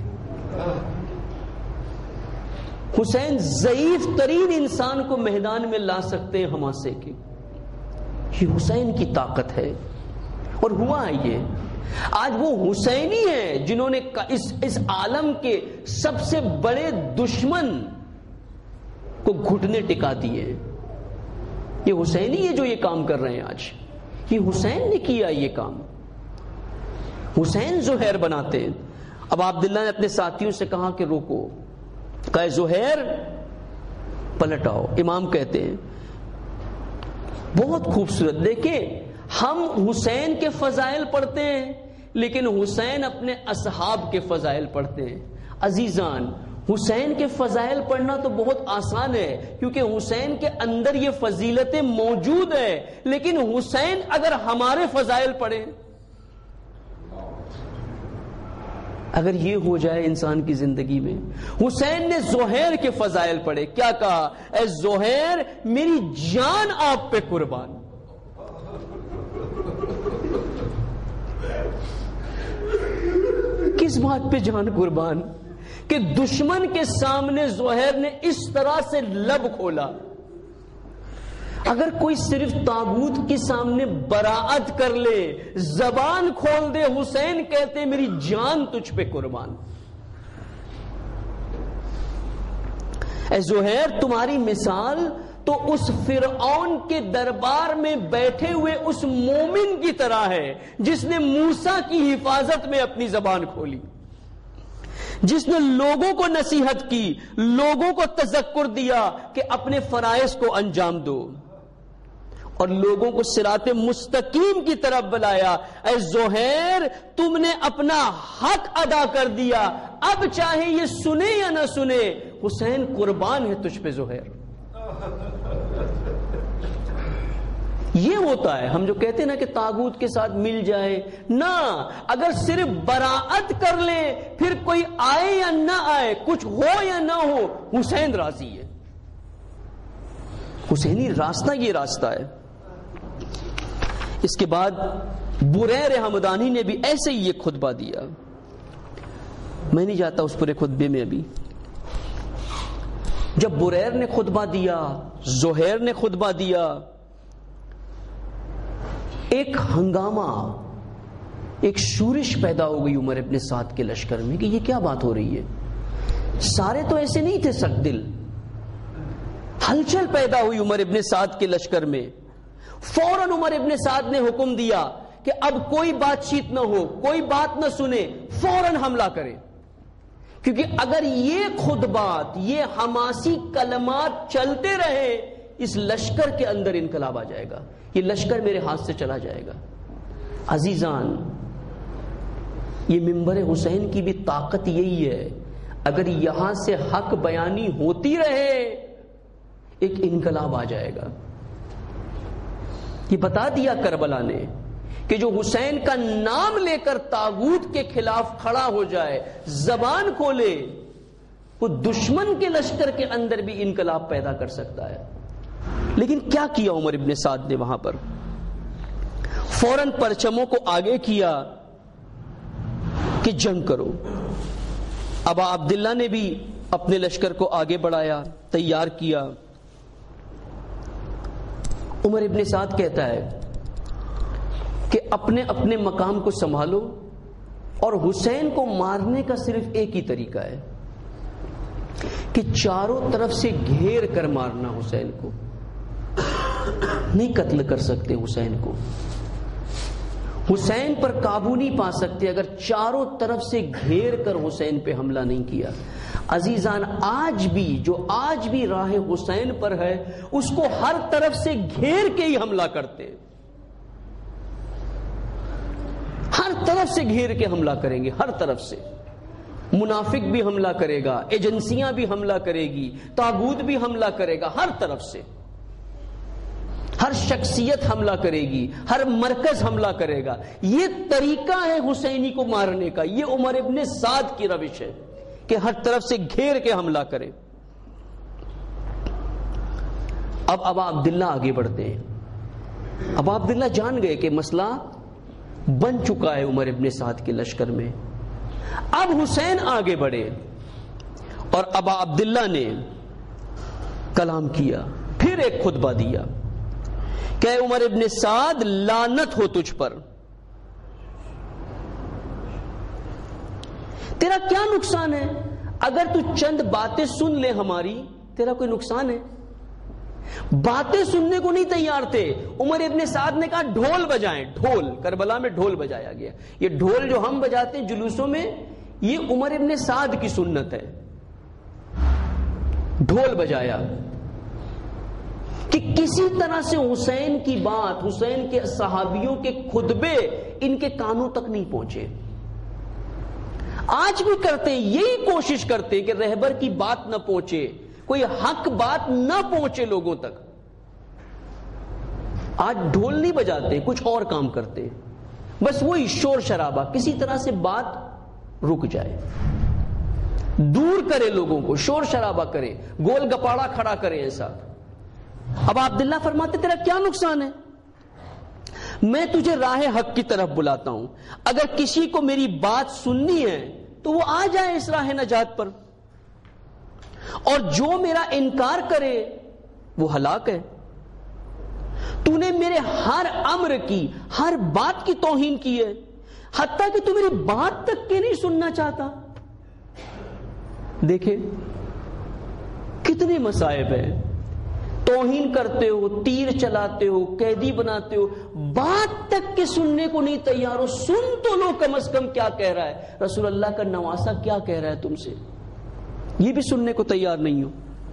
حسین ضعیف ترین انسان کو میدان میں لا سکتے ہیں حماسے کے۔ یہ حسین کی طاقت ہے، اور ہوا ہے یہ۔ آج وہ حسینی ہیں جنہوں نے اس اس عالم کے سب سے بڑے دشمن کو گھٹنے ٹکا دیے۔ یہ حسینی ہے جو یہ کام کر رہے ہیں آج، یہ حسین نے کیا یہ کام۔ حسین زہیر بناتے ہیں۔ اب عبداللہ نے اپنے ساتھیوں سے کہا کہ روکو، کہا زہیر پلٹ آؤ۔ امام کہتے ہیں بہت خوبصورت، دیکھیں ہم حسین کے فضائل پڑھتے ہیں لیکن حسین اپنے اصحاب کے فضائل پڑھتے ہیں۔ عزیزان، حسین کے فضائل پڑھنا تو بہت آسان ہے کیونکہ حسین کے اندر یہ فضیلتیں موجود ہیں، لیکن حسین اگر ہمارے فضائل پڑھیں، اگر یہ ہو جائے انسان کی زندگی میں۔ حسین نے زہیر کے فضائل پڑھے، کیا کہا؟ اے زہیر میری جان آپ پہ قربان۔ کس بات پہ جان قربان؟ کہ دشمن کے سامنے زہیر نے اس طرح سے لب کھولا۔ اگر کوئی صرف طاغوت کے سامنے براعت کر لے، زبان کھول دے، حسین کہتے میری جان تجھ پہ قربان۔ اے زہیر تمہاری مثال تو اس فرعون کے دربار میں بیٹھے ہوئے اس مومن کی طرح ہے جس نے موسیٰ کی حفاظت میں اپنی زبان کھولی، جس نے لوگوں کو نصیحت کی، لوگوں کو تذکر دیا کہ اپنے فرائض کو انجام دو، اور لوگوں کو صراط مستقیم کی طرف بلایا۔ اے زہیر تم نے اپنا حق ادا کر دیا، اب چاہے یہ سنے یا نہ سنے، حسین قربان ہے تجھ پہ زہیر۔ یہ ہوتا ہے ہم جو کہتے ہیں نا کہ طاغوت کے ساتھ مل جائے، نہ، اگر صرف براعت کر لے پھر کوئی آئے یا نہ آئے، کچھ ہو یا نہ ہو، حسین راضی ہے۔ حسینی راستہ یہ راستہ ہے۔ اس کے بعد بریر حمدانی نے بھی ایسے ہی ایک خطبہ دیا، میں نہیں جاتا اس پورے خطبے میں ابھی۔ جب بریر نے خطبہ دیا، زہیر نے خطبہ دیا، ایک ہنگامہ، ایک شورش پیدا ہو گئی عمر ابن سعد کے لشکر میں کہ یہ کیا بات ہو رہی ہے۔ سارے تو ایسے نہیں تھے سخت دل، ہلچل پیدا ہوئی عمر ابن سعد کے لشکر میں۔ فوراً عمر ابن سعد نے حکم دیا کہ اب کوئی بات چیت نہ ہو، کوئی بات نہ سنے، فوراً حملہ کرے، کیونکہ اگر یہ خطبات، یہ حماسی کلمات چلتے رہے، اس لشکر کے اندر انقلاب آ جائے گا، یہ لشکر میرے ہاتھ سے چلا جائے گا۔ عزیزان، یہ منبر حسین کی بھی طاقت یہی ہے، اگر یہاں سے حق بیانی ہوتی رہے ایک انقلاب آ جائے گا۔ یہ بتا دیا کربلا نے کہ جو حسین کا نام لے کر طاغوت کے خلاف کھڑا ہو جائے، زبان کھولے، وہ دشمن کے لشکر کے اندر بھی انقلاب پیدا کر سکتا ہے۔ لیکن کیا کیا عمر ابن سعد نے وہاں پر؟ فوراً پرچموں کو آگے کیا کہ جنگ کرو۔ ابا عبداللہ نے بھی اپنے لشکر کو آگے بڑھایا، تیار کیا۔ عمر ابن سعد کہتا ہے کہ اپنے اپنے مقام کو سنبھالو، اور حسین کو مارنے کا صرف ایک ہی طریقہ ہے، کہ چاروں طرف سے گھیر کر مارنا حسین کو. نہیں قتل کر سکتے حسین کو, حسین پر قابو نہیں پا سکتے اگر چاروں طرف سے گھیر کر حسین پہ حملہ نہیں کیا. عزیزان, آج بھی جو آج بھی راہ حسین پر ہے اس کو ہر طرف سے گھیر کے ہی حملہ کرتے, ہر طرف سے گھیر کے حملہ کریں گے, ہر طرف سے. منافق بھی حملہ کرے گا, ایجنسیاں بھی حملہ کرے گی, طاغوت بھی حملہ کرے گا, ہر طرف سے. ہر شخصیت حملہ کرے گی, ہر مرکز حملہ کرے گا. یہ طریقہ ہے حسینی کو مارنے کا, یہ عمر ابن سعد کی روش ہے کہ ہر طرف سے گھیر کے حملہ کرے. اب ابا عبداللہ آگے بڑھتے ہیں. ابا عبداللہ جان گئے کہ مسئلہ بن چکا ہے عمر ابن سعد کے لشکر میں. اب حسین آگے بڑھے اور ابا عبداللہ نے کلام کیا, پھر ایک خطبہ دیا کہ عمر ابن سعد لعنت ہو تجھ پر, تیرا کیا نقصان ہے اگر تو چند باتیں سن لے ہماری, تیرا کوئی نقصان ہے؟ باتیں سننے کو نہیں تیار تھے. عمر ابن سعد نے کہا ڈھول بجائیں, ڈھول. کربلا میں ڈھول بجایا گیا. یہ ڈھول جو ہم بجاتے ہیں جلوسوں میں, یہ عمر ابن سعد کی سنت ہے. ڈھول بجایا کہ کسی طرح سے حسین کی بات, حسین کے صحابیوں کے خطبے ان کے کانوں تک نہیں پہنچے. آج بھی کرتے ہیں, یہی کوشش کرتے ہیں کہ رہبر کی بات نہ پہنچے, کوئی حق بات نہ پہنچے لوگوں تک. آج ڈھول نہیں بجاتے, کچھ اور کام کرتے, بس وہی شور شرابہ, کسی طرح سے بات رک جائے, دور کرے لوگوں کو, شور شرابہ کرے, گول گپاڑا کھڑا کرے ایسا. اب عبداللہ فرماتے تیرا کیا نقصان ہے؟ میں تجھے راہ حق کی طرف بلاتا ہوں, اگر کسی کو میری بات سننی ہے تو وہ آ جائے اس راہ نجات پر, اور جو میرا انکار کرے وہ ہلاک ہے. تو نے میرے ہر امر کی, ہر بات کی توہین کی ہے, حتیٰ کہ تو میری بات تک کے نہیں سننا چاہتا. دیکھیں کتنے مصائب ہیں, توہین کرتے ہو, تیر چلاتے ہو, قیدی بناتے ہو, بات تک کے سننے کو نہیں تیار ہو. سن تو لو کم از کم کیا کہہ رہا ہے رسول اللہ کا نواسا, کیا کہہ رہا ہے تم سے, یہ بھی سننے کو تیار نہیں ہو.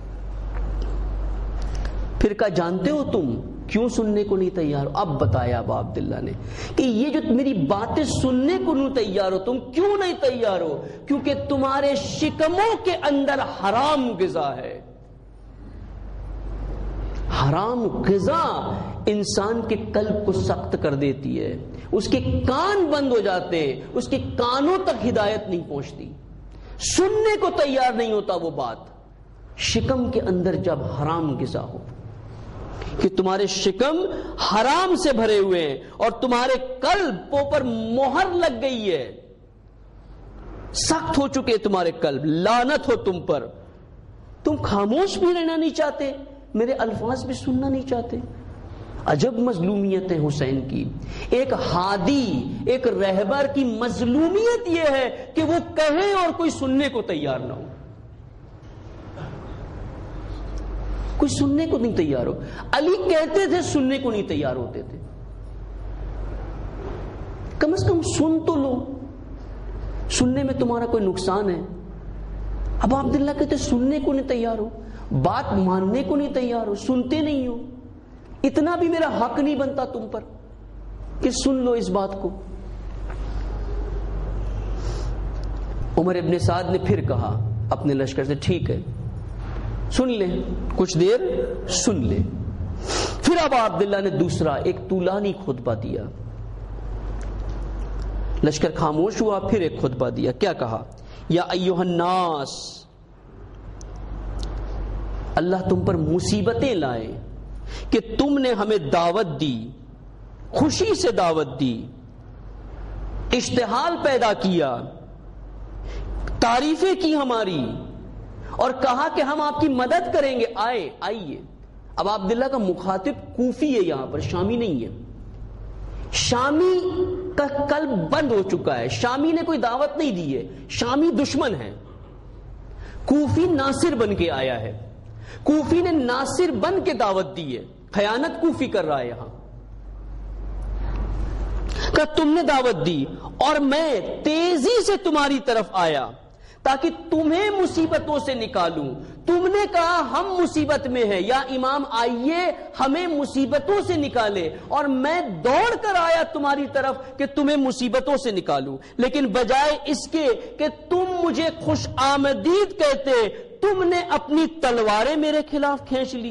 پھر کہا جانتے ہو تم کیوں سننے کو نہیں تیار ہو؟ اب بتایا ابا عبداللہ نے کہ یہ جو میری باتیں سننے کو نہیں تیار ہو, تم کیوں نہیں تیار ہو؟ کیونکہ تمہارے شکموں کے اندر حرام غذا ہے. حرام غذا انسان کے قلب کو سخت کر دیتی ہے, اس کے کان بند ہو جاتے, اس کے کانوں تک ہدایت نہیں پہنچتی, سننے کو تیار نہیں ہوتا وہ بات. شکم کے اندر جب حرام غذا ہو, کہ تمہارے شکم حرام سے بھرے ہوئے ہیں اور تمہارے قلب پر مہر لگ گئی ہے, سخت ہو چکے تمہارے قلب, لعنت ہو تم پر, تم خاموش بھی رہنا نہیں چاہتے, میرے الفاظ بھی سننا نہیں چاہتے. عجب مظلومیت ہے حسین کی. ایک ہادی, ایک رہبر کی مظلومیت یہ ہے کہ وہ کہے اور کوئی سننے کو تیار نہ ہو, کوئی سننے کو نہیں تیار ہو. علی کہتے تھے, سننے کو نہیں تیار ہوتے تھے. کم از کم سن تو لو, سننے میں تمہارا کوئی نقصان ہے. اب عبداللہ کہتے سننے کو نہیں تیار ہو, بات ماننے کو نہیں تیار ہو, سنتے نہیں ہو, اتنا بھی میرا حق نہیں بنتا تم پر کہ سن لو اس بات کو. عمر ابن سعد نے پھر کہا اپنے لشکر سے, ٹھیک ہے سن لے, کچھ دیر سن لے. پھر ابا عبداللہ نے دوسرا ایک طولانی خطبہ دیا. لشکر خاموش ہوا, پھر ایک خطبہ دیا. کیا کہا؟ یا ایھا الناس, اللہ تم پر مصیبتیں لائے کہ تم نے ہمیں دعوت دی, خوشی سے دعوت دی, اشتعال پیدا کیا, تعریفیں کی ہماری, اور کہا کہ ہم آپ کی مدد کریں گے, آئے آئیے. اب عبداللہ کا مخاطب کوفی ہے, یہاں پر شامی نہیں ہے. شامی کا قلب بند ہو چکا ہے, شامی نے کوئی دعوت نہیں دی ہے, شامی دشمن ہے. کوفی ناصر بن کے آیا ہے، کوفی نے ناصر بن کے دعوت دی ہے، خیانت کوفی کر رہا ہے یہاں کہ تم نے دعوت دی اور میں تیزی سے تمہاری طرف آیا تاکہ تمہیں مصیبتوں سے نکالوں. تم نے کہا ہم مصیبت میں ہیں، یا امام آئیے ہمیں مصیبتوں سے نکالے، اور میں دوڑ کر آیا تمہاری طرف کہ تمہیں مصیبتوں سے نکالوں. لیکن بجائے اس کے کہ تم مجھے خوش آمدید کہتے، تم نے اپنی تلواریں میرے خلاف کھینچ لی.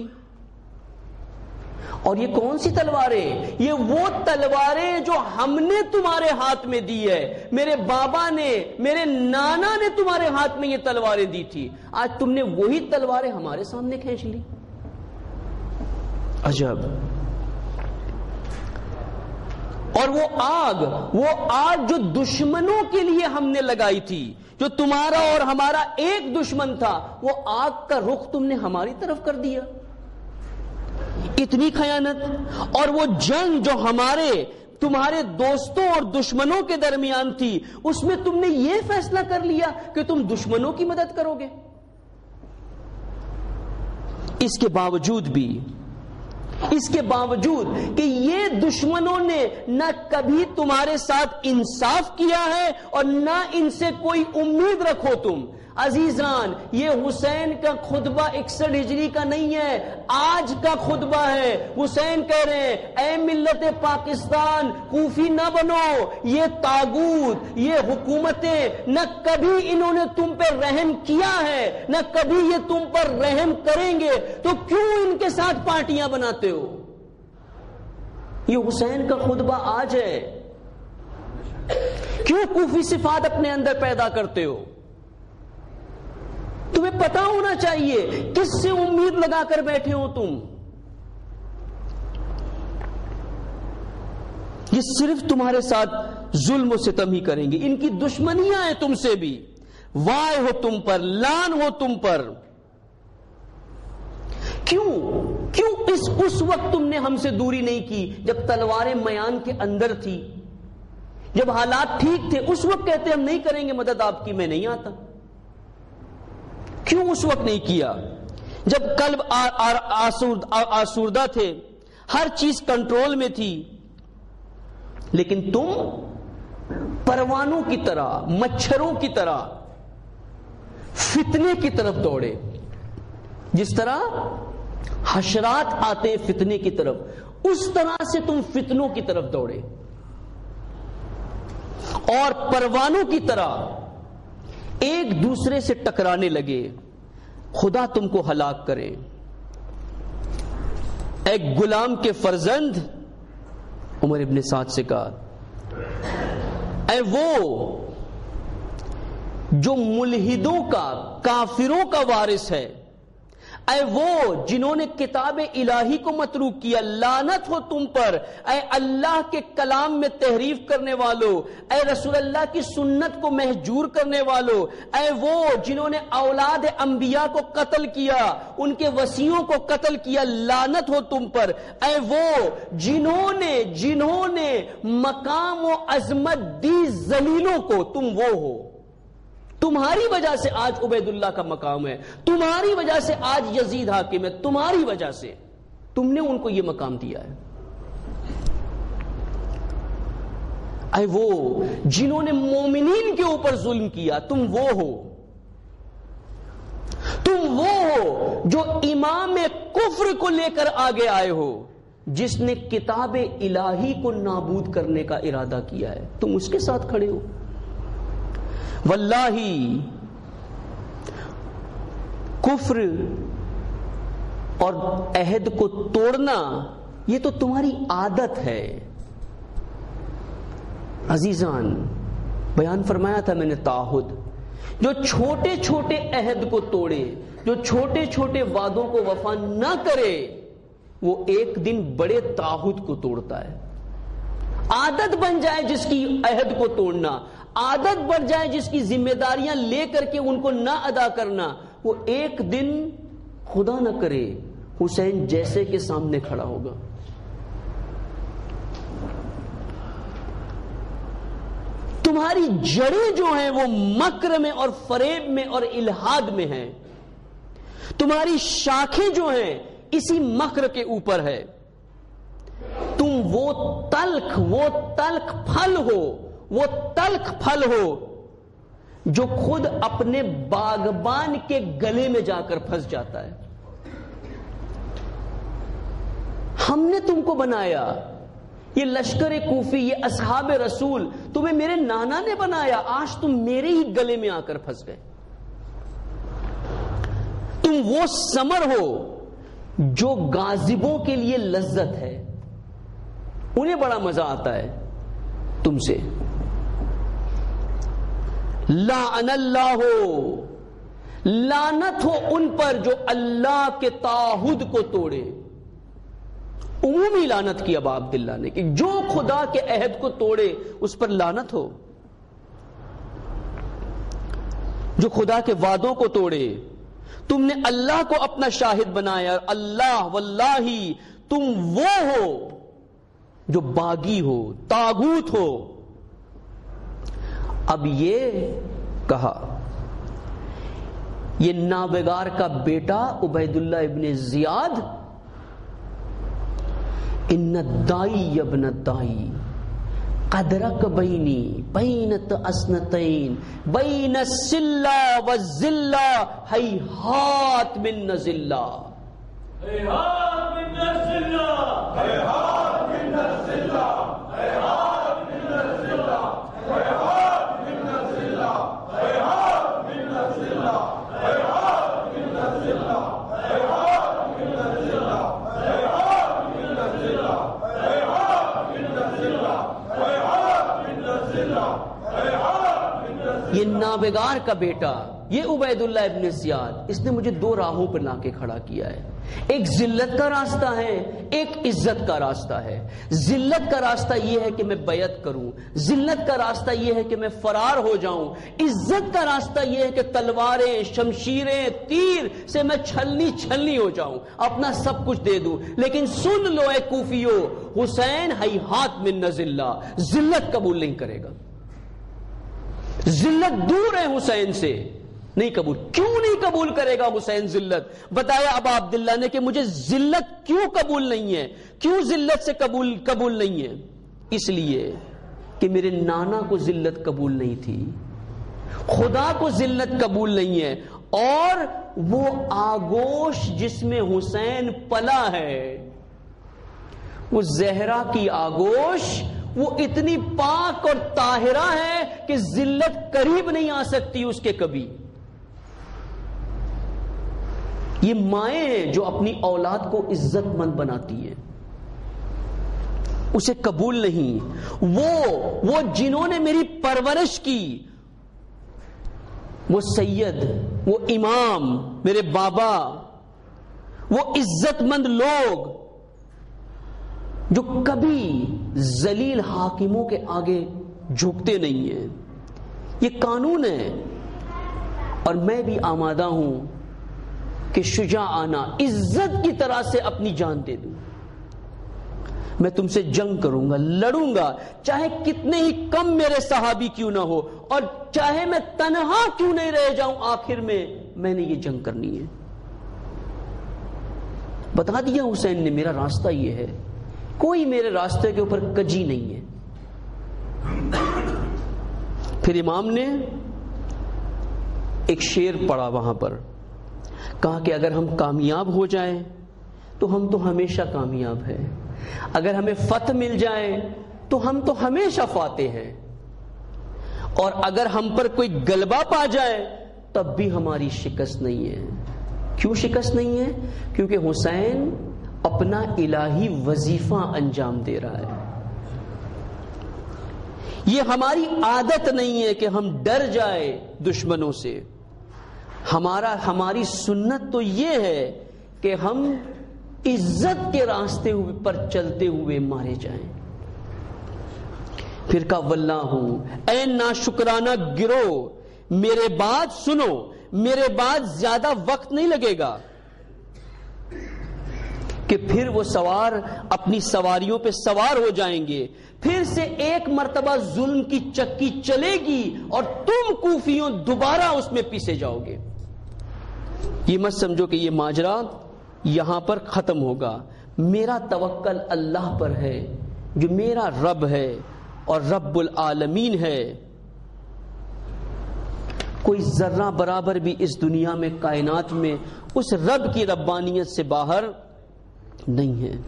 اور یہ کون سی تلواریں؟ یہ وہ تلواریں جو ہم نے تمہارے ہاتھ میں دی ہے، میرے بابا نے، میرے نانا نے تمہارے ہاتھ میں یہ تلواریں دی تھی، آج تم نے وہی تلواریں ہمارے سامنے کھینچ لی. عجب. اور وہ آگ وہ آگ جو دشمنوں کے لیے ہم نے لگائی تھی، جو تمہارا اور ہمارا ایک دشمن تھا، وہ آگ کا رخ تم نے ہماری طرف کر دیا. اتنی خیانت. اور وہ جنگ جو ہمارے تمہارے دوستوں اور دشمنوں کے درمیان تھی، اس میں تم نے یہ فیصلہ کر لیا کہ تم دشمنوں کی مدد کرو گے. اس کے باوجود بھی اس کے باوجود کہ یہ دشمنوں نے نہ کبھی تمہارے ساتھ انصاف کیا ہے اور نہ ان سے کوئی امید رکھو تم. عزیزان، یہ حسین کا خطبہ اکسٹھ ہجری کا نہیں ہے، آج کا خطبہ ہے. حسین کہہ رہے ہیں اے ملت پاکستان، کوفی نہ بنو. یہ طاغوت، یہ حکومتیں نہ کبھی انہوں نے تم پہ رحم کیا ہے، نہ کبھی یہ تم پر رحم کریں گے، تو کیوں ان کے ساتھ پارٹیاں بناتے ہو؟ یہ حسین کا خطبہ آج ہے. کیوں کوفی صفات اپنے اندر پیدا کرتے ہو؟ تمہیں پتا ہونا چاہیے کس سے امید لگا کر بیٹھے ہو تم. یہ صرف تمہارے ساتھ ظلم و ستم ہی کریں گے. ان کی دشمنیاں ہیں تم سے بھی. وائے ہو تم پر، لان ہو تم پر. کیوں کیوں اس اس وقت تم نے ہم سے دوری نہیں کی جب تلواریں میان کے اندر تھی، جب حالات ٹھیک تھے؟ اس وقت کہتے ہم نہیں کریں گے مدد آپ کی، میں نہیں آتا. کیوں اس وقت نہیں کیا جب قلب آسودہ تھے، ہر چیز کنٹرول میں تھی؟ لیکن تم پروانوں کی طرح، مچھروں کی طرح فتنے کی طرف دوڑے. جس طرح حشرات آتے فتنے کی طرف، اس طرح سے تم فتنوں کی طرف دوڑے اور پروانوں کی طرح ایک دوسرے سے ٹکرانے لگے. خدا تم کو ہلاک کرے. ایک غلام کے فرزند عمر ابن سعد سے کہا اے وہ جو ملحدوں کا، کافروں کا وارث ہے، اے وہ جنہوں نے کتاب الہی کو متروک کیا، لعنت ہو تم پر. اے اللہ کے کلام میں تحریف کرنے والو، اے رسول اللہ کی سنت کو مہجور کرنے والو، اے وہ جنہوں نے اولاد انبیاء کو قتل کیا، ان کے وصیوں کو قتل کیا، لعنت ہو تم پر. اے وہ جنہوں نے جنہوں نے مقام و عظمت دی ذلیلوں کو، تم وہ ہو. تمہاری وجہ سے آج عبید اللہ کا مقام ہے، تمہاری وجہ سے آج یزید حاکم ہے، تمہاری وجہ سے تم نے ان کو یہ مقام دیا ہے. اے وہ جنہوں نے مومنین کے اوپر ظلم کیا، تم وہ ہو. تم وہ ہو جو امام کفر کو لے کر آگے آئے ہو، جس نے کتاب الہی کو نابود کرنے کا ارادہ کیا ہے، تم اس کے ساتھ کھڑے ہو. واللہ کفر اور عہد کو توڑنا یہ تو تمہاری عادت ہے. عزیزان، بیان فرمایا تھا میں نے تعہد. جو چھوٹے چھوٹے عہد کو توڑے، جو چھوٹے چھوٹے وعدوں کو وفا نہ کرے، وہ ایک دن بڑے تعہد کو توڑتا ہے. عادت بن جائے جس کی عہد کو توڑنا، عادت بڑھ جائے جس کی ذمہ داریاں لے کر کے ان کو نہ ادا کرنا، وہ ایک دن خدا نہ کرے حسین جیسے کے سامنے کھڑا ہوگا. تمہاری جڑیں جو ہیں وہ مکر میں اور فریب میں اور الہاد میں ہیں. تمہاری شاخیں جو ہیں اسی مکر کے اوپر ہے. تم وہ تلخ وہ تلخ پھل ہو وہ تلخ پھل ہو جو خود اپنے باغبان کے گلے میں جا کر پھنس جاتا ہے. ہم نے تم کو بنایا، یہ لشکر کوفی، یہ اصحاب رسول، تمہیں میرے نانا نے بنایا، آج تم میرے ہی گلے میں آ کر پھنس گئے. تم وہ ثمر ہو جو غاضبوں کے لیے لذت ہے، انہیں بڑا مزہ آتا ہے تم سے. لعن اللہ ہو، لعنت ہو ان پر جو اللہ کے تعہد کو توڑے. عمومی لعنت کی ابا عبداللہ نے کہ جو خدا کے عہد کو توڑے اس پر لعنت ہو، جو خدا کے وعدوں کو توڑے. تم نے اللہ کو اپنا شاہد بنایا، اللہ واللہ تم وہ ہو جو باغی ہو، طاغوت ہو. اب یہ کہا، یہ نابغار کا بیٹا عبید اللہ ابن زیاد، ان الدائی ابن الدائی قدرک بینی بینت اسنتین بین السلہ والزلہ ہیہات من نزلہ، ہیہات من نزلہ، ہیہات من نزلہ، ہیہات من نزلہ، ہیہات من نزلہ، ہیہات من نزلہ، ہیہات من نزلہ، ہیہات من نزلہ، ہیہات من نزلہ، ہیہات من نزلہ، ہیہات من نزلہ، ہیہات من نزلہ. یہ نابغار کا بیٹا، یہ عبید اللہ ابن زیاد، اس نے مجھے دو راہوں پر لا کے کھڑا کیا ہے. ایک ذلت کا راستہ ہے، ایک عزت کا راستہ ہے. ذلت کا راستہ یہ ہے کہ میں بیعت کروں، ذلت کا راستہ یہ ہے کہ میں فرار ہو جاؤں، عزت کا راستہ یہ ہے کہ تلواریں، شمشیریں، تیر سے میں چھلنی چھلنی ہو جاؤں، اپنا سب کچھ دے دوں. لیکن سن لو اے کوفیو، حسین ہیہات من نزلہ، ذلت قبول نہیں کرے گا. ذلت دور ہے حسین سے، نہیں قبول. کیوں نہیں قبول کرے گا حسین ذلت؟ بتایا ابا عبداللہ نے کہ مجھے ذلت کیوں قبول نہیں ہے. کیوں ذلت سے قبول قبول نہیں ہے؟ اس لیے کہ میرے نانا کو ذلت قبول نہیں تھی، خدا کو ذلت قبول نہیں ہے. اور وہ آگوش جس میں حسین پلا ہے، وہ زہرا کی آگوش، وہ اتنی پاک اور طاہرہ ہے کہ ذلت قریب نہیں آ سکتی اس کے کبھی. یہ مائیں ہیں جو اپنی اولاد کو عزت مند بناتی ہیں، اسے قبول نہیں. وہ وہ جنہوں نے میری پرورش کی، وہ سید، وہ امام، میرے بابا، وہ عزت مند لوگ جو کبھی ذلیل حاکموں کے آگے جھکتے نہیں ہیں. یہ قانون ہے، اور میں بھی آمادہ ہوں کہ شجاعانہ عزت کی طرح سے اپنی جان دے دوں. میں تم سے جنگ کروں گا، لڑوں گا، چاہے کتنے ہی کم میرے صحابی کیوں نہ ہو، اور چاہے میں تنہا کیوں نہیں رہ جاؤں، آخر میں میں نے یہ جنگ کرنی ہے. بتا دیا حسین نے میرا راستہ یہ ہے، کوئی میرے راستے کے اوپر کجی نہیں ہے. پھر امام نے ایک شعر پڑھا وہاں پر، کہا کہ اگر ہم کامیاب ہو جائیں تو ہم تو ہمیشہ کامیاب ہیں، اگر ہمیں فتح مل جائے تو ہم تو ہمیشہ فاتح ہیں، اور اگر ہم پر کوئی غلبہ پا جائے تب بھی ہماری شکست نہیں ہے. کیوں شکست نہیں ہے؟ کیونکہ حسین اپنا الہی وظیفہ انجام دے رہا ہے. یہ ہماری عادت نہیں ہے کہ ہم ڈر جائے دشمنوں سے. ہمارا ہماری سنت تو یہ ہے کہ ہم عزت کے راستے پر چلتے ہوئے مارے جائیں. پھر کہا واللہ اے ناشکرانہ گروہ، میرے بات سنو، میرے بعد زیادہ وقت نہیں لگے گا. کہ پھر وہ سوار اپنی سواریوں پہ سوار ہو جائیں گے، پھر سے ایک مرتبہ ظلم کی چکی چلے گی اور تم کوفیوں دوبارہ اس میں پیسے جاؤ گے۔ یہ مت سمجھو کہ یہ ماجرا یہاں پر ختم ہوگا۔ میرا توکل اللہ پر ہے جو میرا رب ہے اور رب العالمین ہے۔ کوئی ذرہ برابر بھی اس دنیا میں، کائنات میں اس رب کی ربانیت سے باہر نہیں ہے۔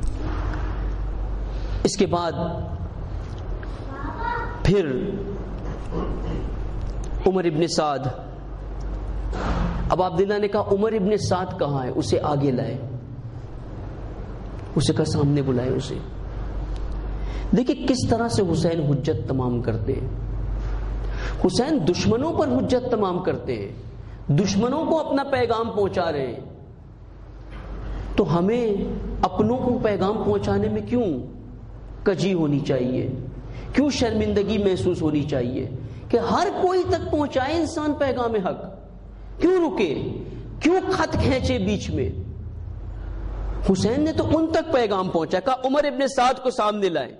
اس کے بعد پھر عمر ابن سعد، اب عبداللہ نے کہا عمر ابن سعد کہاں ہے؟ اسے آگے لائے، اسے کہا سامنے بلائے اسے۔ دیکھیں کس طرح سے حسین حجت تمام کرتے ہیں۔ حسین دشمنوں پر حجت تمام کرتے ہیں، دشمنوں کو اپنا پیغام پہنچا رہے ہیں، تو ہمیں اپنوں کو پیغام پہنچانے میں کیوں کجی ہونی چاہیے، کیوں شرمندگی محسوس ہونی چاہیے کہ ہر کوئی تک پہنچائے انسان پیغام حق؟ کیوں رکے، کیوں خط کھینچے بیچ میں؟ حسین نے تو ان تک پیغام پہنچا، کہا عمر ابن سعد کو سامنے لائے۔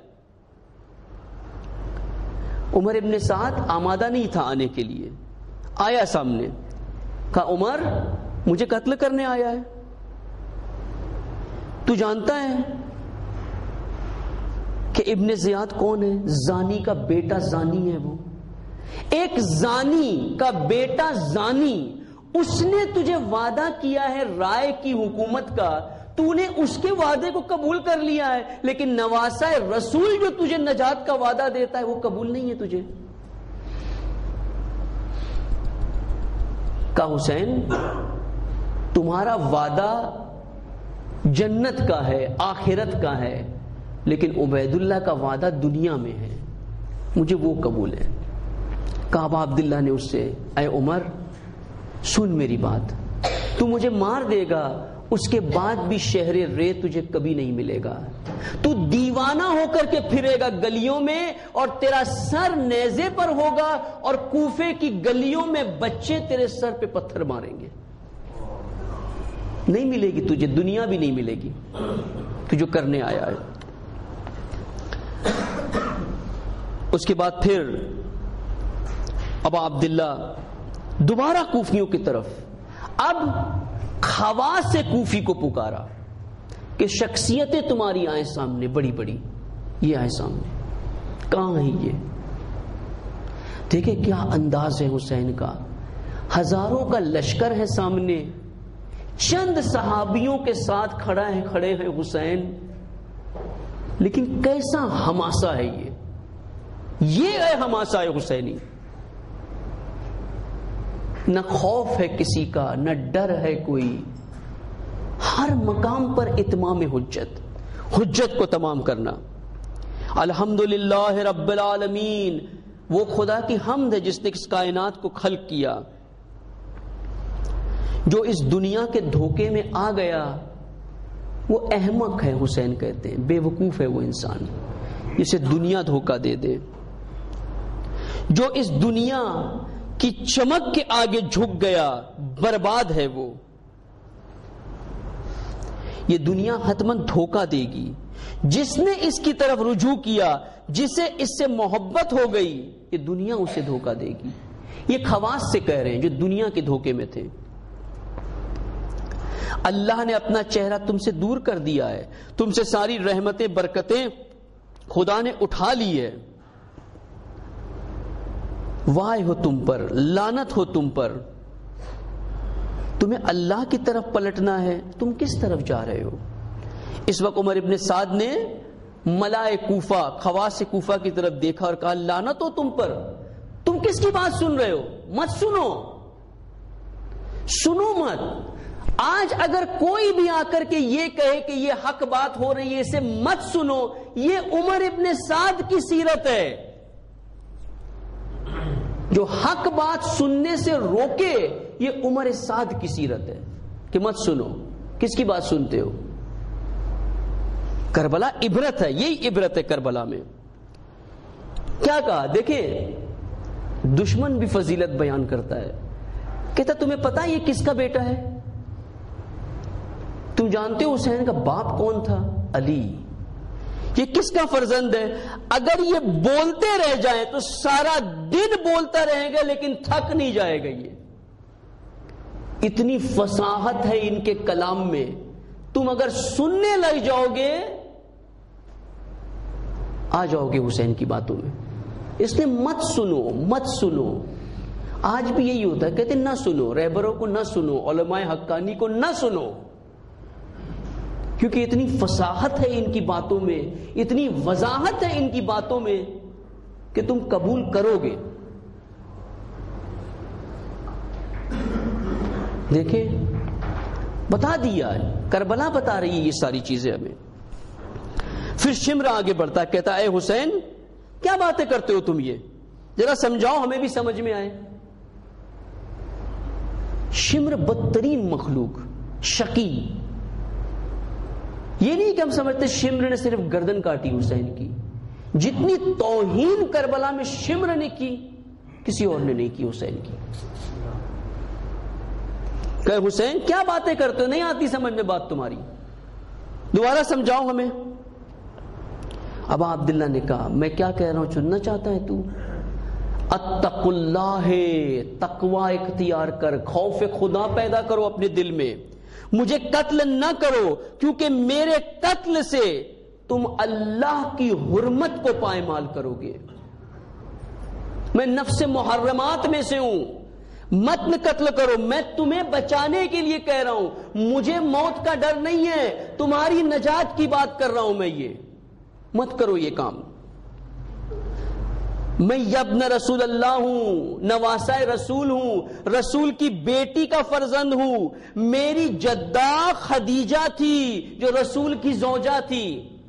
عمر ابن سعد آمادہ نہیں تھا آنے کے لیے، آیا سامنے، کہا عمر مجھے قتل کرنے آیا ہے؟ تو جانتا ہے کہ ابن زیاد کون ہے؟ زانی کا بیٹا زانی ہے وہ، ایک زانی کا بیٹا زانی، اس نے تجھے وعدہ کیا ہے رائے کی حکومت کا، تو نے اس کے وعدے کو قبول کر لیا ہے، لیکن نواسہ رسول جو تجھے نجات کا وعدہ دیتا ہے وہ قبول نہیں ہے تجھے۔ کہا حسین تمہارا وعدہ جنت کا ہے، آخرت کا ہے، لیکن عبید اللہ کا وعدہ دنیا میں ہے، مجھے وہ قبول ہے۔ کہا ابا عبداللہ نے اس سے، اے عمر سن میری بات، تو مجھے مار دے گا اس کے بعد بھی شہر رے تجھے کبھی نہیں ملے گا، تو دیوانہ ہو کر کے پھرے گا گلیوں میں اور تیرا سر نیزے پر ہوگا اور کوفے کی گلیوں میں بچے تیرے سر پہ پتھر ماریں گے، نہیں ملے گی تجھے، دنیا بھی نہیں ملے گی تو جو کرنے آیا ہے۔ اس کے بعد پھر ابا عبداللہ دوبارہ کوفیوں کی طرف، اب خواص سے کوفی کو پکارا کہ شخصیتیں تمہاری آئیں سامنے، بڑی بڑی یہ آئیں سامنے، کہاں ہے یہ؟ دیکھیں کیا انداز ہے حسین کا، ہزاروں کا لشکر ہے سامنے، چند صحابیوں کے ساتھ کھڑا ہے کھڑے ہیں حسین، لیکن کیسا حماسہ ہے یہ یہ ہے حماسہ ہے حسینی، نہ خوف ہے کسی کا، نہ ڈر ہے کوئی، ہر مقام پر اتمام حجت، حجت کو تمام کرنا۔ الحمدللہ رب العالمین، وہ خدا کی حمد ہے جس نے اس کائنات کو خلق کیا، جو اس دنیا کے دھوکے میں آ گیا وہ احمق ہے، حسین کہتے ہیں بے وقوف ہے وہ انسان جسے دنیا دھوکہ دے دے، جو اس دنیا کی چمک کے آگے جھک گیا برباد ہے وہ۔ یہ دنیا حتماً دھوکہ دے گی، جس نے اس کی طرف رجوع کیا، جسے اس سے محبت ہو گئی، یہ دنیا اسے دھوکہ دے گی۔ یہ خواص سے کہہ رہے ہیں جو دنیا کے دھوکے میں تھے۔ اللہ نے اپنا چہرہ تم سے دور کر دیا ہے، تم سے ساری رحمتیں برکتیں خدا نے اٹھا لی ہے، وائے ہو تم پر، لعنت ہو تم پر، تمہیں اللہ کی طرف پلٹنا ہے، تم کس طرف جا رہے ہو؟ اس وقت عمر ابن سعد نے ملائے کوفہ، خواص کوفہ کی طرف دیکھا اور کہا لعنت ہو تم پر، تم کس کی بات سن رہے ہو؟ مت سنو، سنو مت۔ آج اگر کوئی بھی آ کر کے یہ کہے کہ یہ حق بات ہو رہی ہے اسے مت سنو، یہ عمر ابن سعد کی سیرت ہے، جو حق بات سننے سے روکے، یہ عمر سعد کی سیرت ہے کہ مت سنو۔ کس کی بات سنتے ہو؟ کربلا عبرت ہے، یہی عبرت ہے کربلا میں۔ کیا کہا؟ دیکھیں دشمن بھی فضیلت بیان کرتا ہے، کہتا تمہیں پتا یہ کس کا بیٹا ہے؟ تم جانتے ہو حسین کا باپ کون تھا؟ علی. یہ کس کا فرزند ہے؟ اگر یہ بولتے رہ جائیں تو سارا دن بولتا رہے گا لیکن تھک نہیں جائے گا. یہ اتنی فصاحت ہے ان کے کلام میں، تم اگر سننے لگ جاؤ گے آ جاؤ گے حسین کی باتوں میں. اس لیے مت سنو مت سنو. آج بھی یہی ہوتا ہے، کہتے نہ سنو، رہبروں کو نہ سنو، علماء حقانی کو نہ سنو، کیونکہ اتنی فصاحت ہے ان کی باتوں میں، اتنی وضاحت ہے ان کی باتوں میں کہ تم قبول کرو گے. دیکھیں بتا دیا ہے، کربلا بتا رہی ہے یہ ساری چیزیں ہمیں. پھر شمر آگے بڑھتا کہتا اے حسین کیا باتیں کرتے ہو تم، یہ ذرا سمجھاؤ ہمیں بھی سمجھ میں آئے. شمر بدترین مخلوق، شقی. یہ نہیں کہ ہم سمجھتے شمر نے صرف گردن کاٹی حسین کی، جتنی توہین کربلا میں شمر نے کی کسی اور نے نہیں کی حسین کی. کہ حسین کیا باتیں کرتے ہو، نہیں آتی سمجھ میں بات تمہاری، دوبارہ سمجھاؤ ہمیں. ابا عبداللہ نے کہا میں کیا کہہ رہا ہوں چننا چاہتا ہے تو؟ اتق اللہ، تقوی اختیار کر، خوف خدا پیدا کرو اپنے دل میں. مجھے قتل نہ کرو کیونکہ میرے قتل سے تم اللہ کی حرمت کو پائمال کرو گے. میں نفس محرمات میں سے ہوں، مت نہ قتل کرو. میں تمہیں بچانے کے لیے کہہ رہا ہوں، مجھے موت کا ڈر نہیں ہے، تمہاری نجات کی بات کر رہا ہوں میں. یہ مت کرو یہ کام. میں یبن رسول اللہ ہوں، نواسہ رسول ہوں، رسول کی بیٹی کا فرزند ہوں. میری جدہ خدیجہ تھی جو رسول کی زوجہ تھی.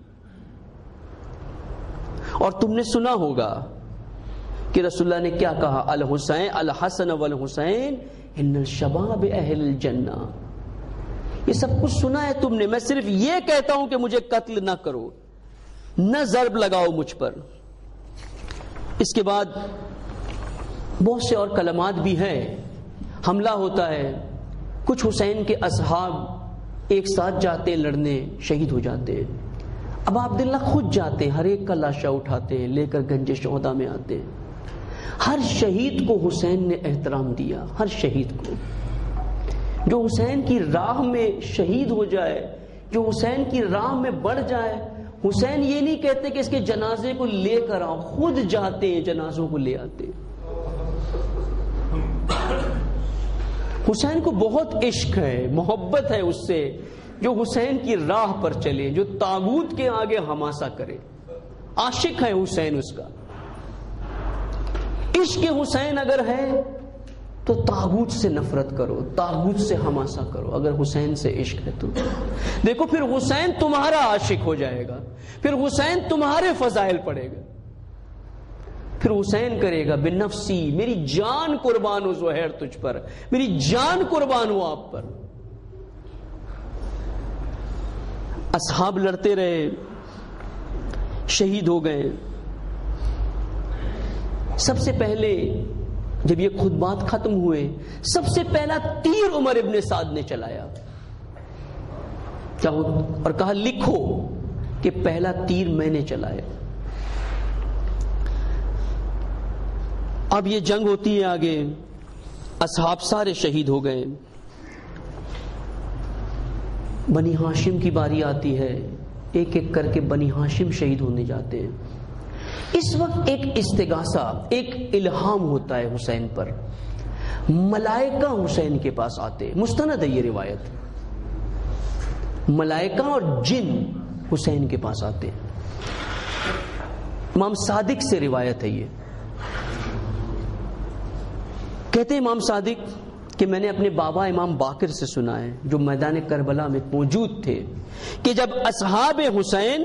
اور تم نے سنا ہوگا کہ رسول اللہ نے کیا کہا، الحسین الحسن والحسین ان الشباب اہل الجنہ. یہ سب کچھ سنا ہے تم نے. میں صرف یہ کہتا ہوں کہ مجھے قتل نہ کرو، نہ ضرب لگاؤ مجھ پر. اس کے بعد بہت سے اور کلمات بھی ہیں. حملہ ہوتا ہے، کچھ حسین کے اصحاب ایک ساتھ جاتے ہیں لڑنے، شہید ہو جاتے ہیں. اب عبداللہ خود جاتے ہیں، ہر ایک کا لاشا اٹھاتے ہیں، لے کر گنج شہداء میں آتے ہیں. ہر شہید کو حسین نے احترام دیا، ہر شہید کو. جو حسین کی راہ میں شہید ہو جائے، جو حسین کی راہ میں بڑھ جائے، حسین یہ نہیں کہتے کہ اس کے جنازے کو لے کر آؤ، خود جاتے ہیں جنازوں کو لے آتے. حسین کو بہت عشق ہے، محبت ہے اس سے، جو حسین کی راہ پر چلے، جو طاغوت کے آگے ہماسا کرے. عاشق ہے حسین اس کا. عشق حسین اگر ہے تو طاغوت سے نفرت کرو، طاغوت سے ہماسا کرو. اگر حسین سے عشق ہے تو دیکھو پھر حسین تمہارا عاشق ہو جائے گا، پھر حسین تمہارے فضائل پڑے گا. پھر حسین کرے گا بنفسی، میری جان قربان ہو زہیر تجھ پر، میری جان قربان ہو آپ پر. اصحاب لڑتے رہے، شہید ہو گئے. سب سے پہلے جب یہ خطبات ختم ہوئے، سب سے پہلا تیر عمر ابن سعد نے چلایا اور کہا لکھو کہ پہلا تیر میں نے چلایا. اب یہ جنگ ہوتی ہے آگے، اصحاب سارے شہید ہو گئے. بنی ہاشم کی باری آتی ہے، ایک ایک کر کے بنی ہاشم شہید ہونے جاتے ہیں. اس وقت ایک استغاثہ، ایک الہام ہوتا ہے حسین پر. ملائکہ حسین کے پاس آتے، مستند ہے یہ روایت. ملائکہ اور جن حسین کے پاس آتے. امام صادق سے روایت ہے یہ. کہتے امام صادق کہ میں نے اپنے بابا امام باقر سے سنا ہے جو میدان کربلا میں موجود تھے کہ جب اصحاب حسین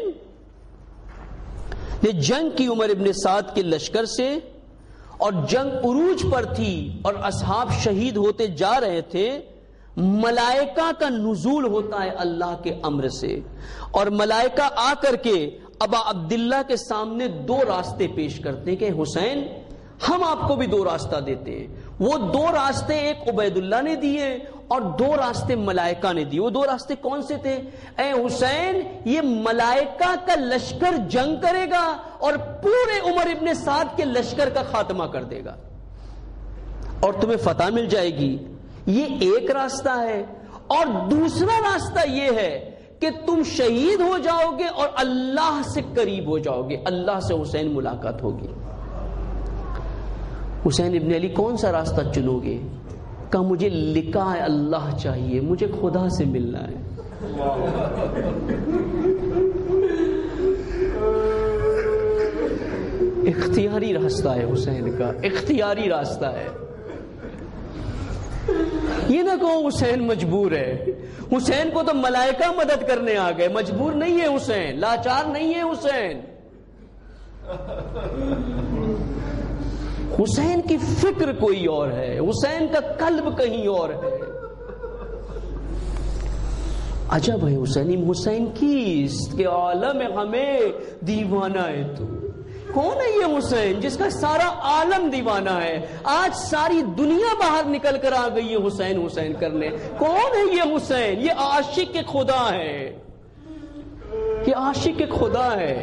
نے جنگ کی عمر ابن سعد کے لشکر سے اور جنگ عروج پر تھی اور اصحاب شہید ہوتے جا رہے تھے، ملائکہ کا نزول ہوتا ہے اللہ کے امر سے، اور ملائکہ آ کر کے ابا عبداللہ کے سامنے دو راستے پیش کرتے ہیں کہ حسین ہم آپ کو بھی دو راستہ دیتے ہیں. وہ دو راستے ایک عبید اللہ نے دیے اور دو راستے ملائکہ نے دیے. وہ دو راستے کون سے تھے؟ اے حسین یہ ملائکہ کا لشکر جنگ کرے گا اور پورے عمر ابن سعد کے لشکر کا خاتمہ کر دے گا اور تمہیں فتح مل جائے گی. یہ ایک راستہ ہے. اور دوسرا راستہ یہ ہے کہ تم شہید ہو جاؤ گے اور اللہ سے قریب ہو جاؤ گے, اللہ سے حسین ملاقات ہوگی. حسین ابن علی کون سا راستہ چنو گے؟ کہا مجھے لقاء اللہ چاہیے, مجھے خدا سے ملنا ہے. اختیاری راستہ ہے حسین کا, اختیاری راستہ ہے. یہ نہ کہو حسین مجبور ہے. حسین کو تو ملائکہ مدد کرنے آ گئے, مجبور نہیں ہے حسین, لاچار نہیں ہے حسین. حسین کی فکر کوئی اور ہے, حسین کا قلب کہیں اور ہے. عجب ہے حسین, حسین کیست کہ عالم ہمیں دیوانہ ہے تو. کون ہے یہ حسین جس کا سارا عالم دیوانہ ہے؟ آج ساری دنیا باہر نکل کر آ گئی ہے حسین حسین کرنے. کون ہے یہ حسین؟ یہ عاشق کے خدا ہے, یہ عاشق کے خدا ہے.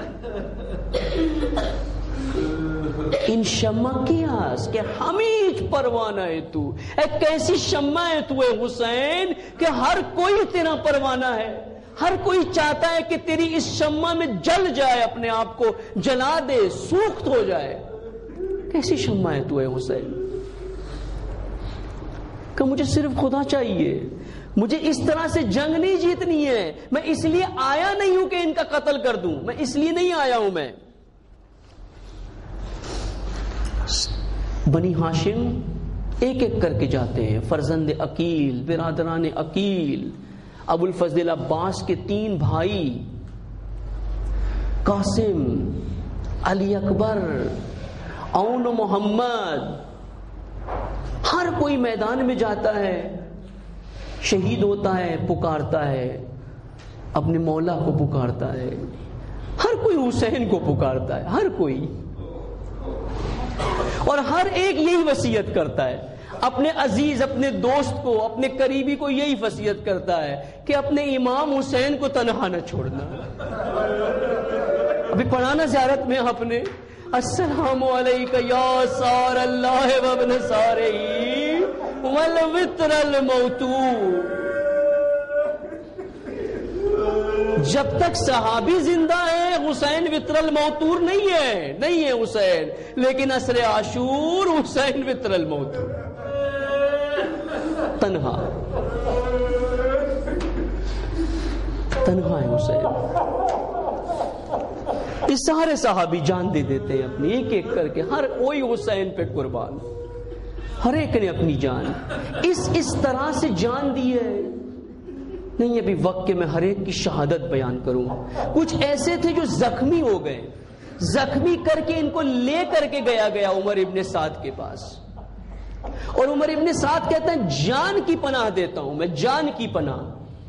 ان شمع کی آس کہ ہمیش پروانہ ہے تو. ایک کیسی شمع ہے تو اے حسین کہ ہر کوئی تیرا پروانہ ہے. ہر کوئی چاہتا ہے کہ تیری اس شمع میں جل جائے, اپنے آپ کو جلا دے, سوخت ہو جائے. کیسی شمع ہے تو اے حسین کہ مجھے صرف خدا چاہیے, مجھے اس طرح سے جنگ نہیں جیتنی ہے. میں اس لیے آیا نہیں ہوں کہ ان کا قتل کر دوں, میں اس لیے نہیں آیا ہوں. میں بنی ہاشم ایک ایک کر کے جاتے ہیں, فرزند عقیل, برادران عقیل, ابو الفضل عباس کے تین بھائی, قاسم, علی اکبر, اون و محمد, ہر کوئی میدان میں جاتا ہے, شہید ہوتا ہے, پکارتا ہے, اپنے مولا کو پکارتا ہے. ہر کوئی حسین کو پکارتا ہے, ہر کوئی. اور ہر ایک یہی وصیت کرتا ہے, اپنے عزیز, اپنے دوست کو, اپنے قریبی کو یہی وصیت کرتا ہے کہ اپنے امام حسین کو تنہا نہ چھوڑنا. ابھی پڑھانا زیارت میں آپ نے, السلام علیکہ یا سار اللہ وابن سارہی والوتر الموتور. جب تک صحابی زندہ ہے حسین وتر الموتور نہیں ہے, نہیں ہے حسین. لیکن عصر عاشور حسین وتر الموتور, تنہا, تنہا ہے حسین. یہ سارے صحابی جان دے دیتے ہیں اپنی, ایک ایک کر کے, ہر کوئی حسین پہ قربان, ہر ایک نے اپنی جان اس اس طرح سے جان دی ہے. نہیں ابھی وقت کے میں ہر ایک کی شہادت بیان کروں. کچھ ایسے تھے جو زخمی ہو گئے, زخمی کر کے ان کو لے کر کے گیا گیا عمر ابن سعد کے پاس, اور عمر ابن سعد کہتے ہیں جان کی پناہ دیتا ہوں, میں جان کی پناہ.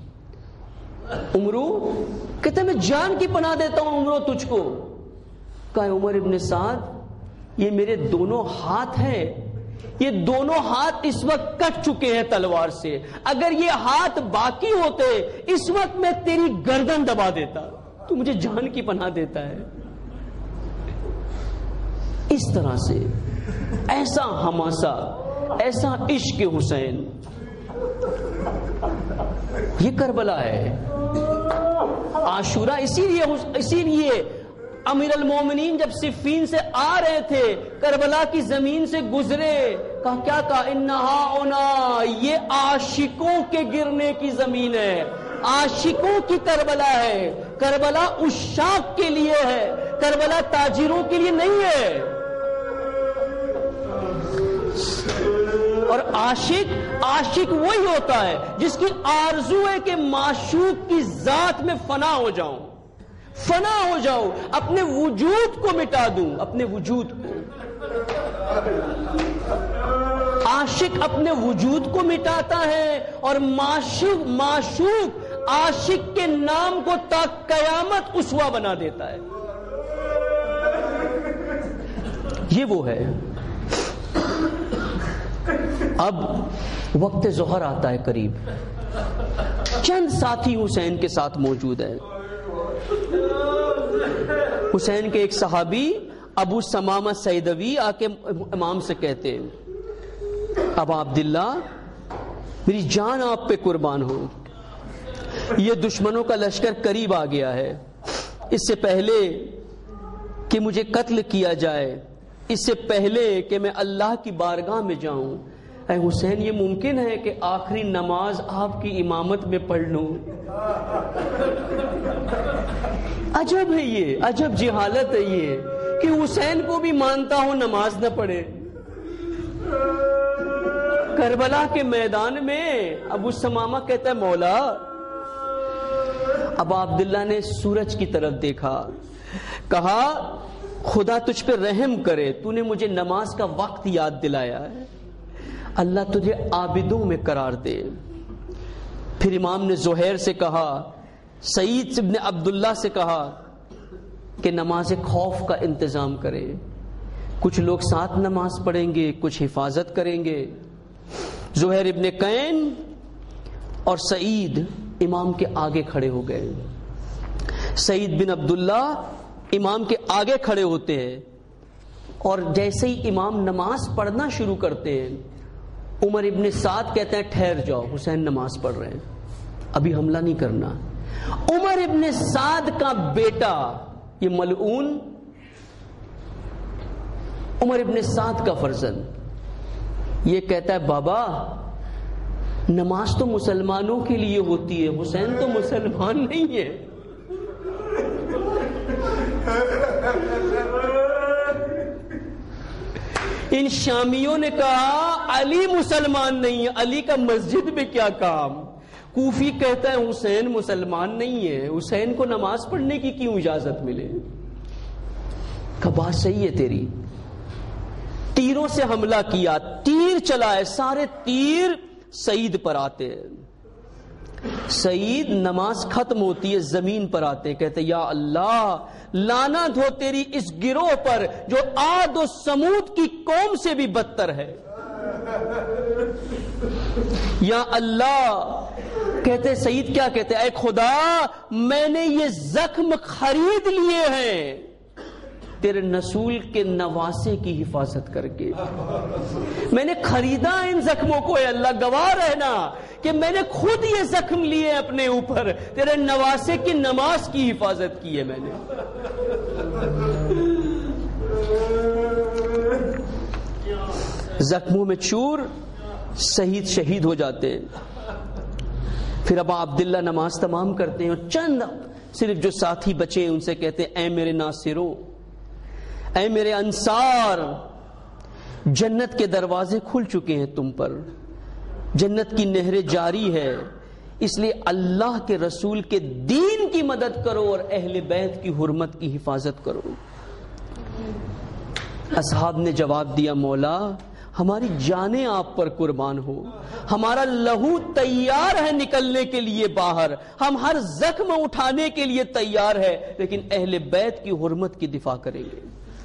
عمرو کہتے ہیں میں جان کی پناہ دیتا ہوں عمرو تجھ کو. کہا عمر ابن سعد یہ میرے دونوں ہاتھ ہیں, یہ دونوں ہاتھ اس وقت کٹ چکے ہیں تلوار سے, اگر یہ ہاتھ باقی ہوتے اس وقت میں تیری گردن دبا دیتا. تو مجھے جان کی پناہ دیتا ہے. اس طرح سے ایسا حماسہ, ایسا عشق حسین. یہ کربلا ہے, عاشورہ. اسی لیے اسی لیے امیر المومنین جب صفین سے آ رہے تھے, کربلا کی زمین سے گزرے, کہا کیا کہا, انہا اونا, یہ عاشقوں کے گرنے کی زمین ہے, عاشقوں کی کربلا ہے. کربلا عشاق کے لیے ہے, کربلا تاجروں کے لیے نہیں ہے. اور عاشق عاشق وہی ہوتا ہے جس کی آرزو ہے کہ معشوق کی ذات میں فنا ہو جاؤں, فنا ہو جاؤں, اپنے وجود کو مٹا دوں, اپنے وجود کو. عاشق اپنے وجود کو مٹاتا ہے اور معشوق معشوق عاشق کے نام کو تا قیامت اسوہ بنا دیتا ہے. یہ وہ ہے. اب وقت ظہر آتا ہے قریب، چند ساتھی حسین کے ساتھ موجود ہیں. حسین کے ایک صحابی ابو سمامہ سیدوی آ کے امام سے کہتے ہیں ابا عبداللہ میری جان آپ پہ قربان ہو، یہ دشمنوں کا لشکر قریب آ گیا ہے، اس سے پہلے کہ مجھے قتل کیا جائے، اس سے پہلے کہ میں اللہ کی بارگاہ میں جاؤں، اے حسین یہ ممکن ہے کہ آخری نماز آپ کی امامت میں پڑھ لوں؟ عجب ہے یہ، عجب جہالت ہے یہ کہ حسین کو بھی مانتا ہوں نماز نہ پڑھے. کربلا کے میدان میں ابو سمامہ کہتا ہے مولا. ابا عبداللہ نے سورج کی طرف دیکھا، کہا خدا تجھ پہ رحم کرے، تو نے مجھے نماز کا وقت یاد دلایا ہے، اللہ تجھے عابدوں میں قرار دے. پھر امام نے زہیر سے کہا، سعید ابن عبداللہ سے کہا کہ نماز خوف کا انتظام کرے، کچھ لوگ ساتھ نماز پڑھیں گے، کچھ حفاظت کریں گے. زہیر ابن قین اور سعید امام کے آگے کھڑے ہو گئے. سعید بن عبداللہ امام کے آگے کھڑے ہوتے ہیں اور جیسے ہی امام نماز پڑھنا شروع کرتے ہیں عمر ابن سعد کہتے ہیں ٹھہر جاؤ، حسین نماز پڑھ رہے ہیں، ابھی حملہ نہیں کرنا. عمر ابن سعد کا بیٹا یہ ملعون عمر ابن سعد کا فرزند یہ کہتا ہے بابا نماز تو مسلمانوں کے لیے ہوتی ہے، حسین تو مسلمان نہیں ہے. ان شامیوں نے کہا علی مسلمان نہیں ہے، علی کا مسجد میں کیا کام. کوفی کہتا ہے حسین مسلمان نہیں ہے، حسین کو نماز پڑھنے کی کیوں اجازت ملے. کہ بات صحیح ہے تیری. تیروں سے حملہ کیا، تیر چلائے، سارے تیر سعید پر آتے ہیں. سعید نماز ختم ہوتی ہے زمین پر آتے، کہتے یا اللہ لعنت ہو تیری اس گروہ پر جو عاد و سمود کی قوم سے بھی بدتر ہے. یا اللہ کہتے سعید کیا کہتے اے خدا میں نے یہ زخم خرید لیے ہیں تیرے رسول کے نواسے کی حفاظت کر کے. میں نے خریدا ان زخموں کو، اے اللہ گواہ رہنا کہ میں نے خود یہ زخم لیے اپنے اوپر، تیرے نواسے کی نماز کی حفاظت کی ہے میں نے. زخموں میں چور، شہید شہید ہو جاتے ہیں. پھر ابا عبداللہ نماز تمام کرتے ہیں اور چند صرف جو ساتھی بچے ہیں ان سے کہتے ہیں اے میرے ناصروں، اے میرے انصار، جنت کے دروازے کھل چکے ہیں تم پر، جنت کی نہریں جاری ہے، اس لیے اللہ کے رسول کے دین کی مدد کرو اور اہل بیت کی حرمت کی حفاظت کرو. اصحاب نے جواب دیا مولا ہماری جانیں آپ پر قربان ہو، ہمارا لہو تیار ہے نکلنے کے لیے باہر، ہم ہر زخم اٹھانے کے لیے تیار ہے، لیکن اہل بیت کی حرمت کی دفاع کریں گے.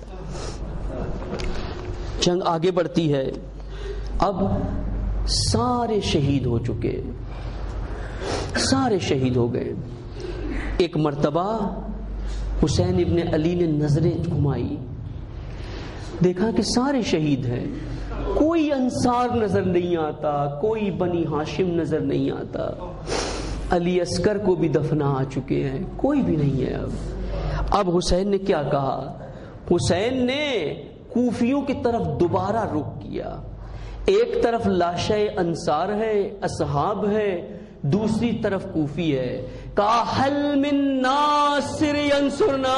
جنگ آگے بڑھتی ہے. اب سارے شہید ہو چکے، سارے شہید ہو گئے. ایک مرتبہ حسین ابن علی نے نظریں گھمائی، دیکھا کہ سارے شہید ہیں، کوئی انصار نظر نہیں آتا، کوئی بنی ہاشم نظر نہیں آتا. علی عسکر کو بھی دفنا آ چکے ہیں، کوئی بھی نہیں ہے. اب اب حسین نے کیا کہا؟ حسین نے کوفیوں کی طرف دوبارہ رخ کیا. ایک طرف لاشیں انصار ہے، اصحاب ہے، دوسری طرف کوفی ہے. کہا حل من ناصر ینصرنا،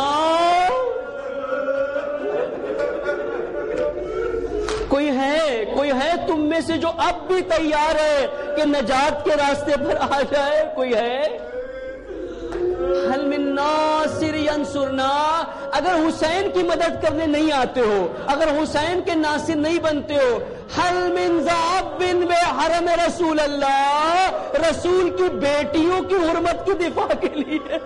کوئی ہے کوئی ہے تم میں سے جو اب بھی تیار ہے کہ نجات کے راستے پر آ جائے؟ کوئی ہے؟ حل من ناصر ینصرنا. اگر حسین کی مدد کرنے نہیں آتے ہو، اگر حسین کے ناصر نہیں بنتے ہو، حل من ذاب بے حرم رسول اللہ، رسول کی بیٹیوں کی حرمت کی دفاع کے لیے.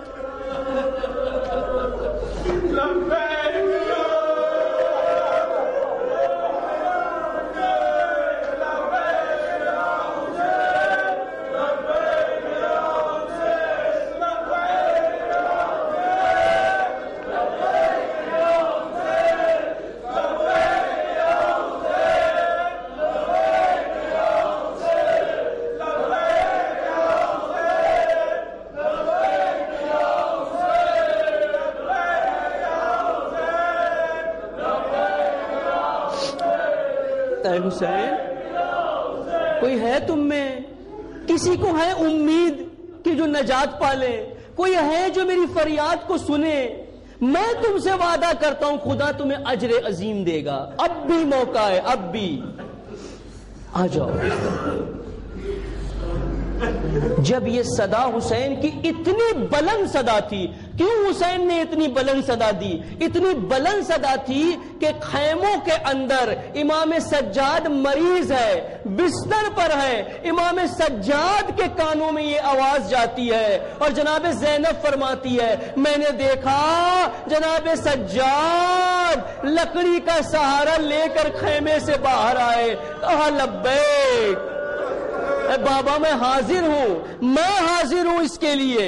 اے حسین کوئی ہے تم میں، کسی کو ہے امید کہ جو نجات پالے، کوئی ہے جو میری فریاد کو سنے؟ میں تم سے وعدہ کرتا ہوں خدا تمہیں اجر عظیم دے گا، اب بھی موقع ہے، اب بھی آ جاؤ۔ جب یہ صدا حسین کی اتنی بلند صدا تھی، کیوں حسین نے اتنی بلند صدا دی؟ اتنی بلند صدا تھی کہ خیموں کے اندر امام سجاد مریض ہے، بستر پر ہے، امام سجاد کے کانوں میں یہ آواز جاتی ہے اور جناب زینب فرماتی ہے میں نے دیکھا جناب سجاد لکڑی کا سہارا لے کر خیمے سے باہر آئے، کہا لبیک اے بابا میں حاضر ہوں، میں حاضر ہوں اس کے لیے۔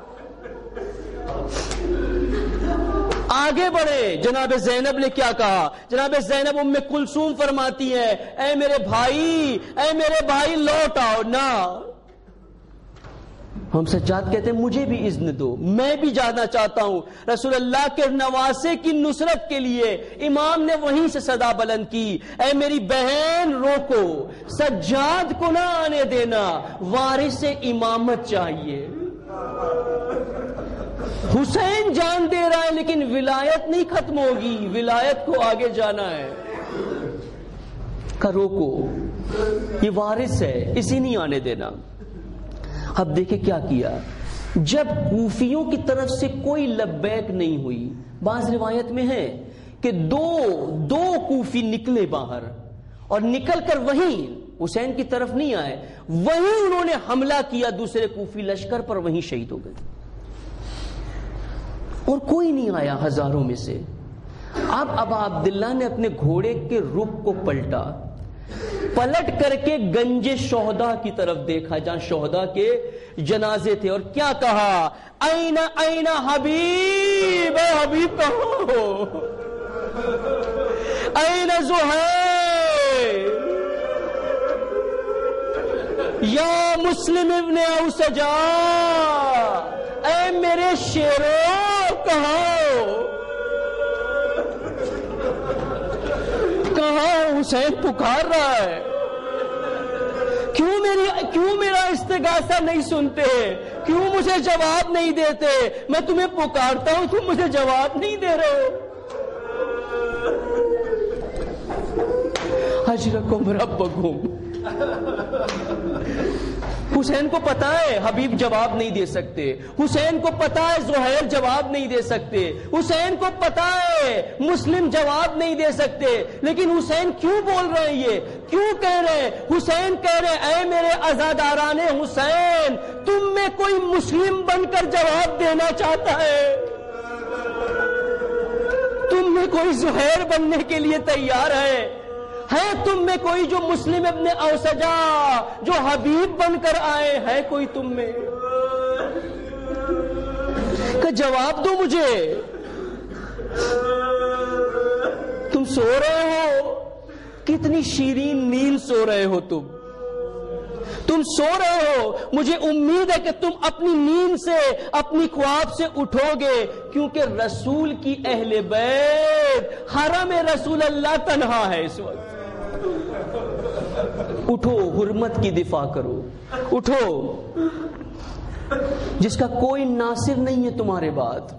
آگے بڑھے، جناب زینب نے کیا کہا؟ جناب زینب ام کلثوم فرماتی ہے اے میرے بھائی، اے میرے بھائی لوٹ آؤ نہ۔ ہم سجاد کہتے ہیں مجھے بھی اذن دو، میں بھی جانا چاہتا ہوں رسول اللہ کے نواسے کی نصرت کے لیے۔ امام نے وہیں سے صدا بلند کی اے میری بہن روکو، سجاد کو نہ آنے دینا، وارث امامت چاہیے۔ حسین جان دے رہا ہے لیکن ولایت نہیں ختم ہوگی، ولایت کو آگے جانا ہے۔ کہ روکو، یہ وارث ہے، اسی نہیں آنے دینا۔ اب دیکھیں کیا کیا، جب کوفیوں کی طرف سے کوئی لبیک نہیں ہوئی، بعض روایت میں ہے کہ دو دو کوفی نکلے باہر اور نکل کر وہیں حسین کی طرف نہیں آئے، وہیں انہوں نے حملہ کیا دوسرے کوفی لشکر پر، وہیں شہید ہو گئے، اور کوئی نہیں آیا ہزاروں میں سے۔ اب ابا عبداللہ نے اپنے گھوڑے کے رخ کو پلٹا، پلٹ کر کے گنج شہداء کی طرف دیکھا جہاں شہداء کے جنازے تھے، اور کیا کہا این این حبیب، اے حبیب کہو، این زہیر یا مسلم ابن اوسجا، اے میرے شیرو کہو۔ کہاں حسین پکار رہا ہے، کیوں میری کیوں میرا استغاثہ نہیں سنتے، کیوں مجھے جواب نہیں دیتے؟ میں تمہیں پکارتا ہوں تم مجھے جواب نہیں دے رہے ہو۔ اجرکم ربکم۔ حسین کو پتا ہے حبیب جواب نہیں دے سکتے، حسین کو پتا ہے زہیر جواب نہیں دے سکتے، حسین کو پتا ہے مسلم جواب نہیں دے سکتے، لیکن حسین کیوں بول رہے ہیں؟ یہ کیوں کہہ رہے ہیں؟ حسین کہہ رہے ہیں اے میرے عزاداران حسین، تم میں کوئی مسلم بن کر جواب دینا چاہتا ہے؟ تم میں کوئی زہیر بننے کے لیے تیار ہے؟ ہے تم میں کوئی جو مسلم ابن اوسجا جو حبیب بن کر آئے؟ ہے کوئی تم میں؟ کہ جواب دو مجھے، تم سو رہے ہو، کتنی شیرین نیند سو رہے ہو تم تم سو رہے ہو، مجھے امید ہے کہ تم اپنی نیند سے اپنی خواب سے اٹھو گے، کیونکہ رسول کی اہل بیت حرم رسول اللہ تنہا ہے اس وقت۔ اٹھو، حرمت کی دفاع کرو، اٹھو، جس کا کوئی ناصر نہیں ہے تمہارے بعد۔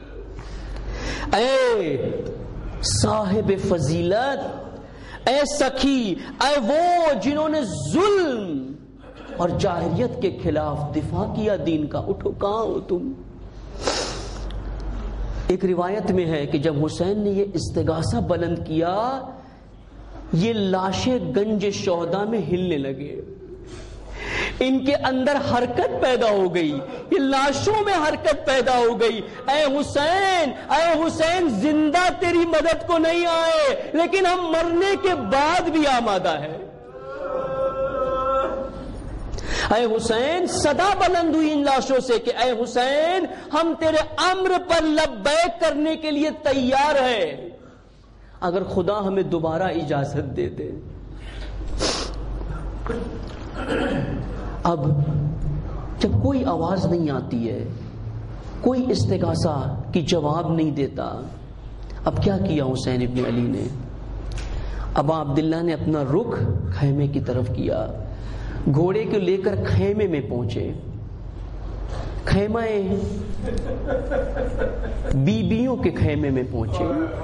اے صاحب فضیلت، اے سخی، اے وہ جنہوں نے ظلم اور جاہلیت کے خلاف دفاع کیا دین کا، اٹھو، کہاں ہو تم؟ ایک روایت میں ہے کہ جب حسین نے یہ استغاثہ بلند کیا، یہ لاشیں گنج شہداء میں ہلنے لگے، ان کے اندر حرکت پیدا ہو گئی، یہ لاشوں میں حرکت پیدا ہو گئی۔ اے حسین، اے حسین، زندہ تیری مدد کو نہیں آئے، لیکن ہم مرنے کے بعد بھی آمادہ ہے۔ اے حسین، صدا بلند ہوئی ان لاشوں سے کہ اے حسین، ہم تیرے امر پر لبیک کرنے کے لیے تیار ہیں، اگر خدا ہمیں دوبارہ اجازت دے دے۔ اب جب کوئی آواز نہیں آتی ہے، کوئی استغاثہ کی جواب نہیں دیتا، اب کیا کیا حسین ابن علی نے؟ ابا عبداللہ نے اپنا رخ خیمے کی طرف کیا، گھوڑے کو لے کر خیمے میں پہنچے. خیمہ بیبیوں کے خیمے میں پہنچے،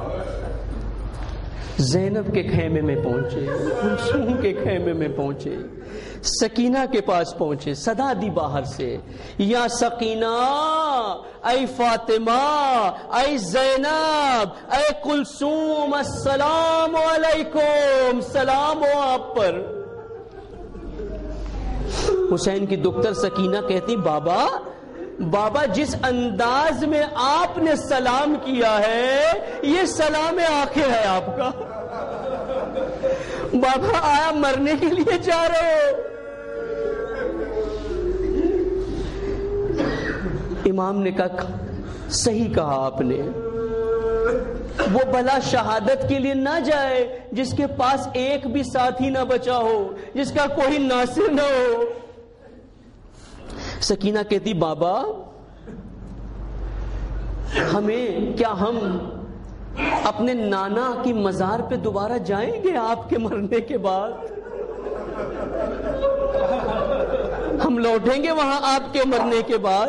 زینب کے خیمے میں پہنچے، کلثوم کے خیمے میں پہنچے، سکینہ کے پاس پہنچے. صدا دی باہر سے، یا سکینہ، اے فاطمہ، اے زینب، اے کلثوم، السلام علیکم، سلام ہو آپ پر. حسین کی دختر سکینہ کہتی بابا بابا جس انداز میں آپ نے سلام کیا ہے یہ سلام آخر ہے آپ کا. بابا آیا مرنے کے لیے جا رہے ہو؟ امام نے کہا صحیح کہا آپ نے، وہ بلا شہادت کے لیے نہ جائے جس کے پاس ایک بھی ساتھی نہ بچا ہو، جس کا کوئی ناصر نہ ہو. سکینہ کہتی بابا ہمیں کیا ہم اپنے نانا کی مزار پہ دوبارہ جائیں گے آپ کے مرنے کے بعد؟ ہم لوٹیں گے وہاں آپ کے مرنے کے بعد؟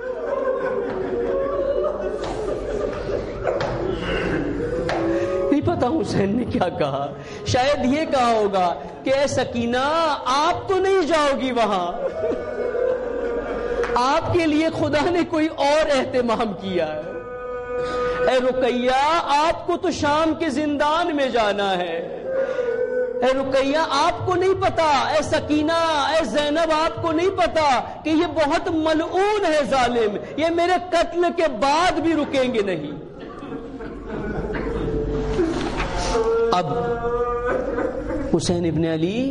نہیں پتا حسین نے کیا کہا، شاید یہ کہا ہوگا کہ اے سکینہ آپ تو نہیں جاؤ گی وہاں، آپ کے لیے خدا نے کوئی اور اہتمام کیا ہے. اے رقیہ آپ کو تو شام کے زندان میں جانا ہے. اے رقیہ آپ کو نہیں پتا، اے سکینہ، اے زینب آپ کو نہیں پتا کہ یہ بہت ملعون ہے ظالم، یہ میرے قتل کے بعد بھی رکیں گے نہیں. اب حسین ابن علی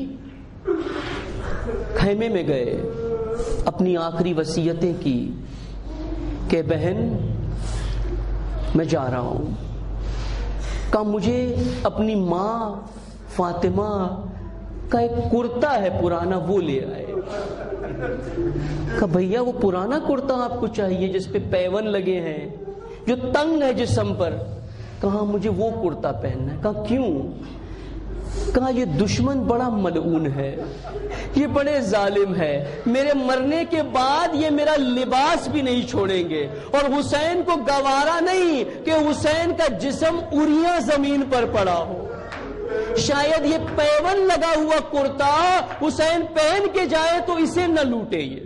خیمے میں گئے، اپنی آخری وصیتیں کی کہ بہن میں جا رہا ہوں. کہا مجھے اپنی ماں فاطمہ کا ایک کرتا ہے پرانا وہ لے آئے. کہا بھیا وہ پرانا کرتا آپ کو چاہیے جس پہ پیون لگے ہیں، جو تنگ ہے جسم پر؟ کہا مجھے وہ کرتا پہننا ہے. کہا کیوں؟ کہا یہ دشمن بڑا ملعون ہے، یہ بڑے ظالم ہے، میرے مرنے کے بعد یہ میرا لباس بھی نہیں چھوڑیں گے، اور حسین کو گوارا نہیں کہ حسین کا جسم اریاں زمین پر پڑا ہو. شاید یہ پیون لگا ہوا کرتا حسین پہن کے جائے تو اسے نہ لوٹے. یہ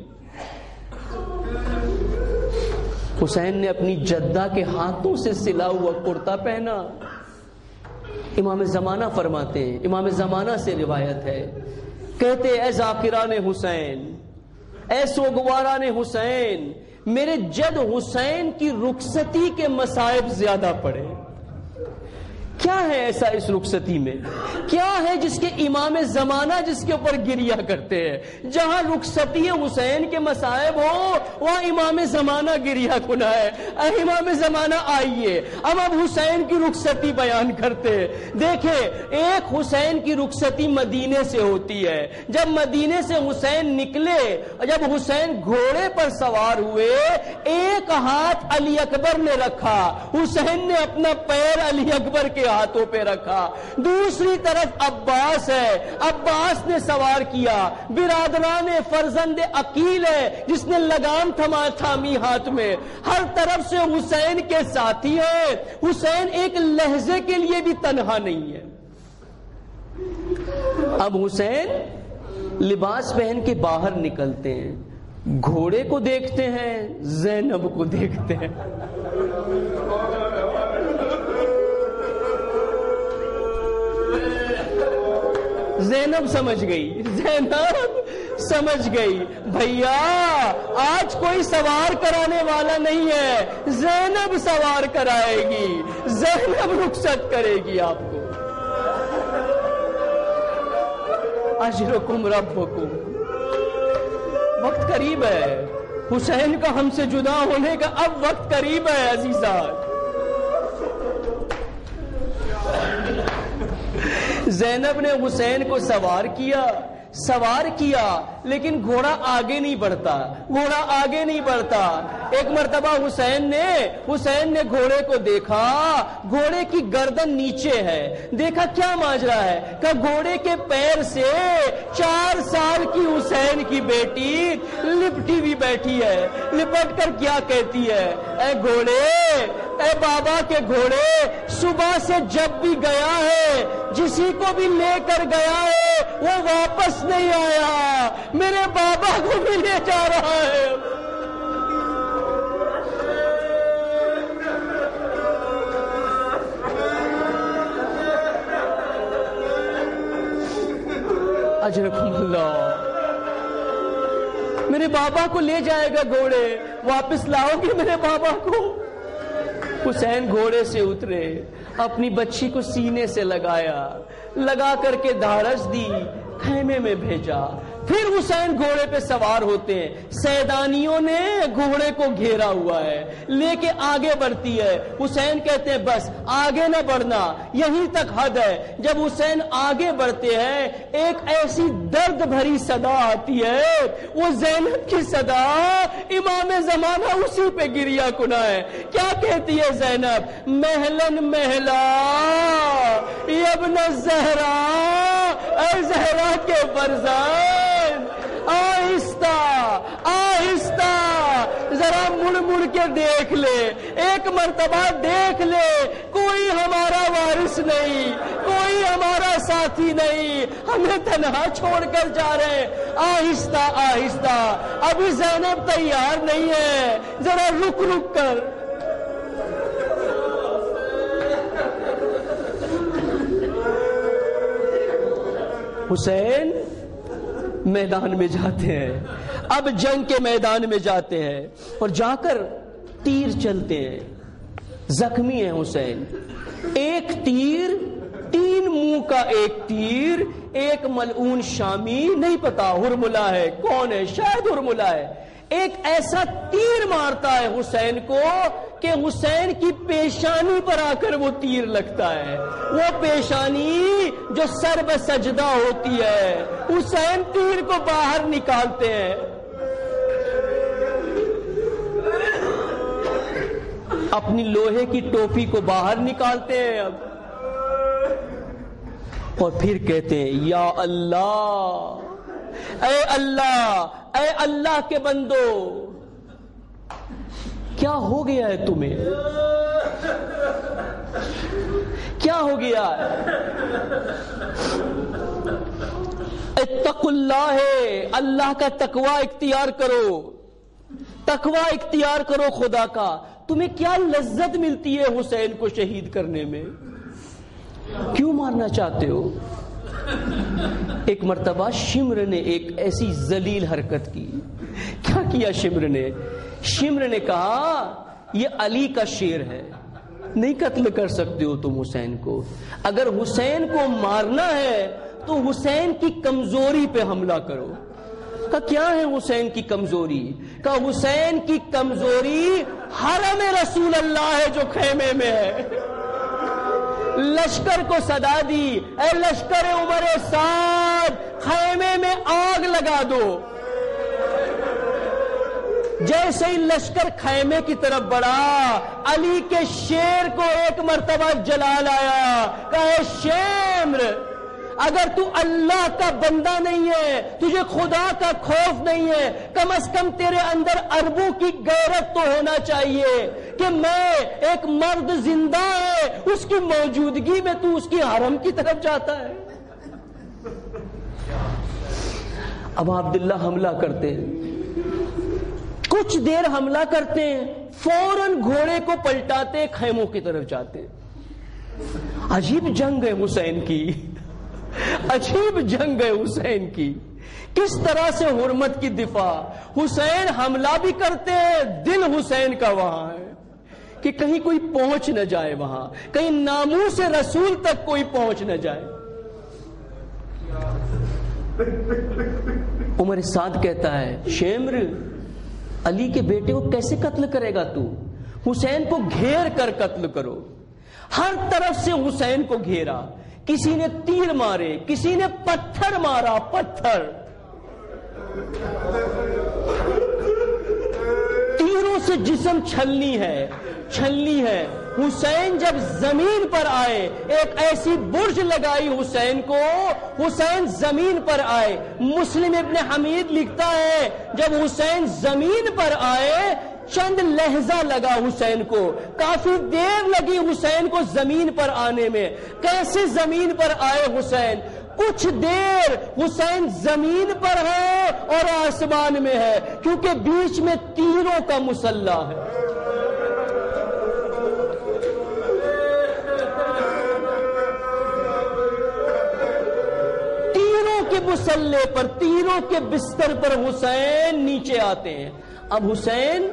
حسین نے اپنی جدہ کے ہاتھوں سے سلا ہوا کرتا پہنا. امام زمانہ فرماتے ہیں، امام زمانہ سے روایت ہے، کہتے اے ذاکران حسین، اے سوگواران حسین، میرے جد حسین کی رخصتی کے مصائب زیادہ پڑے. کیا ہے ایسا اس رخصتی میں؟ کیا ہے جس کے امام زمانہ جس کے اوپر گریا کرتے ہیں؟ جہاں رخصتی حسین کے مصائب ہو وہاں امام زمانہ گریا کنا ہے. اے امام زمانہ آئیے، اب اب حسین کی رخصتی بیان کرتے ہیں. دیکھیں ایک حسین کی رخصتی مدینے سے ہوتی ہے، جب مدینے سے حسین نکلے، جب حسین گھوڑے پر سوار ہوئے، ایک ہاتھ علی اکبر نے رکھا، حسین نے اپنا پیر علی اکبر کے ہاتھوں پہ رکھا. دوسری طرف عباس ہے، عباس نے سوار کیا، برادران فرزند عقیل ہے جس نے لگام تھما تھامی ہاتھ میں. ہر طرف سے حسین کے ساتھی ہیں. حسین ایک لہجے کے لیے بھی تنہا نہیں ہے. اب حسین لباس پہن کے باہر نکلتے ہیں، گھوڑے کو دیکھتے ہیں، زینب کو دیکھتے ہیں. زینب سمجھ گئی، زینب سمجھ گئی بھیا آج کوئی سوار کرانے والا نہیں ہے، زینب سوار کرائے گی، زینب رخصت کرے گی آپ کو. اجرکم ربکم. وقت قریب ہے، حسین کا ہم سے جدا ہونے کا اب وقت قریب ہے عزیزان. زینب نے حسین کو سوار کیا، سوار کیا لیکن گھوڑا آگے نہیں بڑھتا، گھوڑا آگے نہیں بڑھتا۔ ایک مرتبہ حسین نے حسین نے گھوڑے کو دیکھا، گھوڑے کی گردن نیچے ہے، دیکھا کیا ماجرا ہے، کہ گھوڑے کے پیر سے چار سال کی حسین کی بیٹی لپٹی بھی بیٹھی ہے، لپٹ کر کیا کہتی ہے، اے گھوڑے، اے بابا کے گھوڑے، صبح سے جب بھی گیا ہے، جسی کو بھی لے کر گیا ہے، وہ واپس نہیں آیا، میرے بابا کو بھی لے جا رہا ہے۔ اجرکم اللہ، میرے بابا کو لے جائے گا گھوڑے، واپس لاؤ گے میرے بابا کو؟ حسین گھوڑے سے اترے، اپنی بچی کو سینے سے لگایا، لگا کر کے دھارس دی، خیمے میں بھیجا۔ پھر حسین گھوڑے پہ سوار ہوتے ہیں، سیدانیوں نے گھوڑے کو گھیرا ہوا ہے، لے کے آگے بڑھتی ہے۔ حسین کہتے ہیں بس آگے نہ بڑھنا، یہیں تک حد ہے۔ جب حسین آگے بڑھتے ہیں، ایک ایسی درد بھری صدا آتی ہے، وہ زینب کی صدا، امام زمانہ اسی پہ گریا کنا ہے۔ کیا کہتی ہے زینب؟ مہلن مہلا ابن الزہرا، اے زہرا کے فرزند، آہستہ آہستہ، ذرا مڑ مڑ کے دیکھ لے، ایک مرتبہ دیکھ لے، کوئی ہمارا وارث نہیں، کوئی ہمارا ساتھی نہیں، ہمیں تنہا چھوڑ کر جا رہے ہیں۔ آہستہ آہستہ، ابھی زینب تیار نہیں ہے، ذرا رک رک کر۔ حسین میدان میں جاتے ہیں، اب جنگ کے میدان میں جاتے ہیں، اور جا کر تیر چلتے ہیں، زخمی ہے حسین، ایک تیر، تین منہ کا ایک تیر، ایک ملعون شامی، نہیں پتا ہرملہ ہے کون ہے، شاید ہرملہ ہے، ایک ایسا تیر مارتا ہے حسین کو کہ حسین کی پیشانی پر آ کر وہ تیر لگتا ہے، وہ پیشانی جو سر بہ سجدہ ہوتی ہے، حسین تیر کو باہر نکالتے ہیں، اپنی لوہے کی ٹوپی کو باہر نکالتے ہیں اب، اور پھر کہتے ہیں یا اللہ، اے اللہ، اے اللہ کے بندو، کیا ہو گیا ہے تمہیں؟ کیا ہو گیا ہے؟ اتقوا اللہ، اللہ کا تقوی اختیار کرو، تقوی اختیار کرو خدا کا۔ تمہیں کیا لذت ملتی ہے حسین کو شہید کرنے میں؟ کیوں مارنا چاہتے ہو؟ ایک مرتبہ شمر نے ایک ایسی ذلیل حرکت کی۔ کیا کیا شمر نے؟ شمر نے کہا یہ علی کا شیر ہے، نہیں قتل کر سکتے ہو تم حسین کو، اگر حسین کو مارنا ہے تو حسین کی کمزوری پہ حملہ کرو۔ کہا کیا ہے حسین کی کمزوری؟ کہا حسین کی کمزوری حرم رسول اللہ ہے جو خیمے میں ہے۔ لشکر کو صدا دی، اے لشکر عمر سعد، خیمے میں آگ لگا دو۔ جیسے ہی لشکر خیمے کی طرف بڑھا، علی کے شیر کو ایک مرتبہ جلال آیا، کہا شمر، اگر تو اللہ کا بندہ نہیں ہے، تجھے خدا کا خوف نہیں ہے، کم از کم تیرے اندر عربوں کی غیرت تو ہونا چاہیے کہ میں ایک مرد زندہ ہے، اس کی موجودگی میں تو اس کی حرم کی طرف جاتا ہے۔ اب عبداللہ حملہ کرتے ہیں، کچھ دیر حملہ کرتے ہیں، فوراً گھوڑے کو پلٹاتے خیموں کی طرف جاتے ہیں۔ عجیب جنگ ہے حسین کی، عجیب جنگ ہے حسین کی، کس طرح سے حرمت کی دفاع۔ حسین حملہ بھی کرتے ہیں، دل حسین کا وہاں ہے کہ کہیں کوئی پہنچ نہ جائے وہاں، کہیں ناموس رسول تک کوئی پہنچ نہ جائے۔ عمر سعد کہتا ہے شمر، علی کے بیٹے کو کیسے قتل کرے گا تو؟ حسین کو گھیر کر قتل کرو۔ ہر طرف سے حسین کو گھیرا، کسی نے تیر مارے، کسی نے پتھر مارا، پتھر تیروں سے جسم چھلنی ہے چھلنی ہے حسین جب زمین پر آئے، ایک ایسی برج لگائی حسین کو، حسین زمین پر آئے۔ مسلم ابن حمید لکھتا ہے جب حسین زمین پر آئے چند لہجہ لگا حسین کو، کافی دیر لگی حسین کو زمین پر آنے میں۔ کیسے زمین پر آئے حسین؟ کچھ دیر حسین زمین پر ہے اور آسمان میں ہے، کیونکہ بیچ میں تیروں کا مسلح ہے۔ تیروں کے مسلح پر، تیروں کے بستر پر حسین نیچے آتے ہیں۔ اب حسین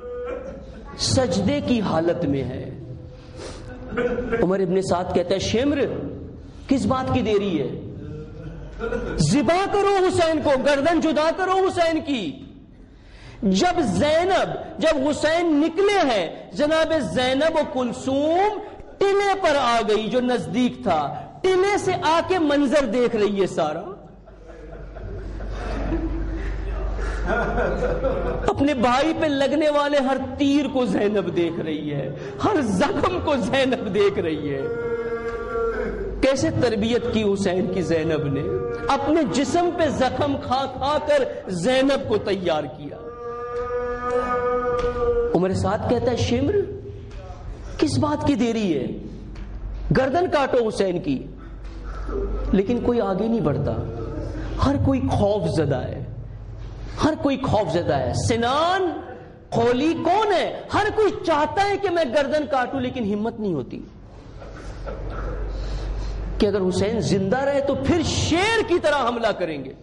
سجدے کی حالت میں ہے۔ عمر ابن سعد کہتا ہے شمر کس بات کی دیری ہے؟ ذبح کرو حسین کو، گردن جدا کرو حسین کی۔ جب زینب جب حسین نکلے ہیں، جناب زینب و کلثوم ٹلے پر آ گئی جو نزدیک تھا، ٹلے سے آ کے منظر دیکھ رہی ہے سارا۔ اپنے بھائی پہ لگنے والے ہر تیر کو زینب دیکھ رہی ہے، ہر زخم کو زینب دیکھ رہی ہے۔ کیسے تربیت کی حسین کی زینب نے، اپنے جسم پہ زخم کھا کھا کر زینب کو تیار کیا۔ عمر سعد کہتا ہے شمر کس بات کی دیری ہے؟ گردن کاٹو حسین کی۔ لیکن کوئی آگے نہیں بڑھتا، ہر کوئی خوف زدہ ہے، ہر کوئی خوف زدہ ہے۔ سنان قولی کون ہے؟ ہر کوئی چاہتا ہے کہ میں گردن کاٹوں، لیکن ہمت نہیں ہوتی کہ اگر حسین زندہ رہے تو پھر شیر کی طرح حملہ کریں گے۔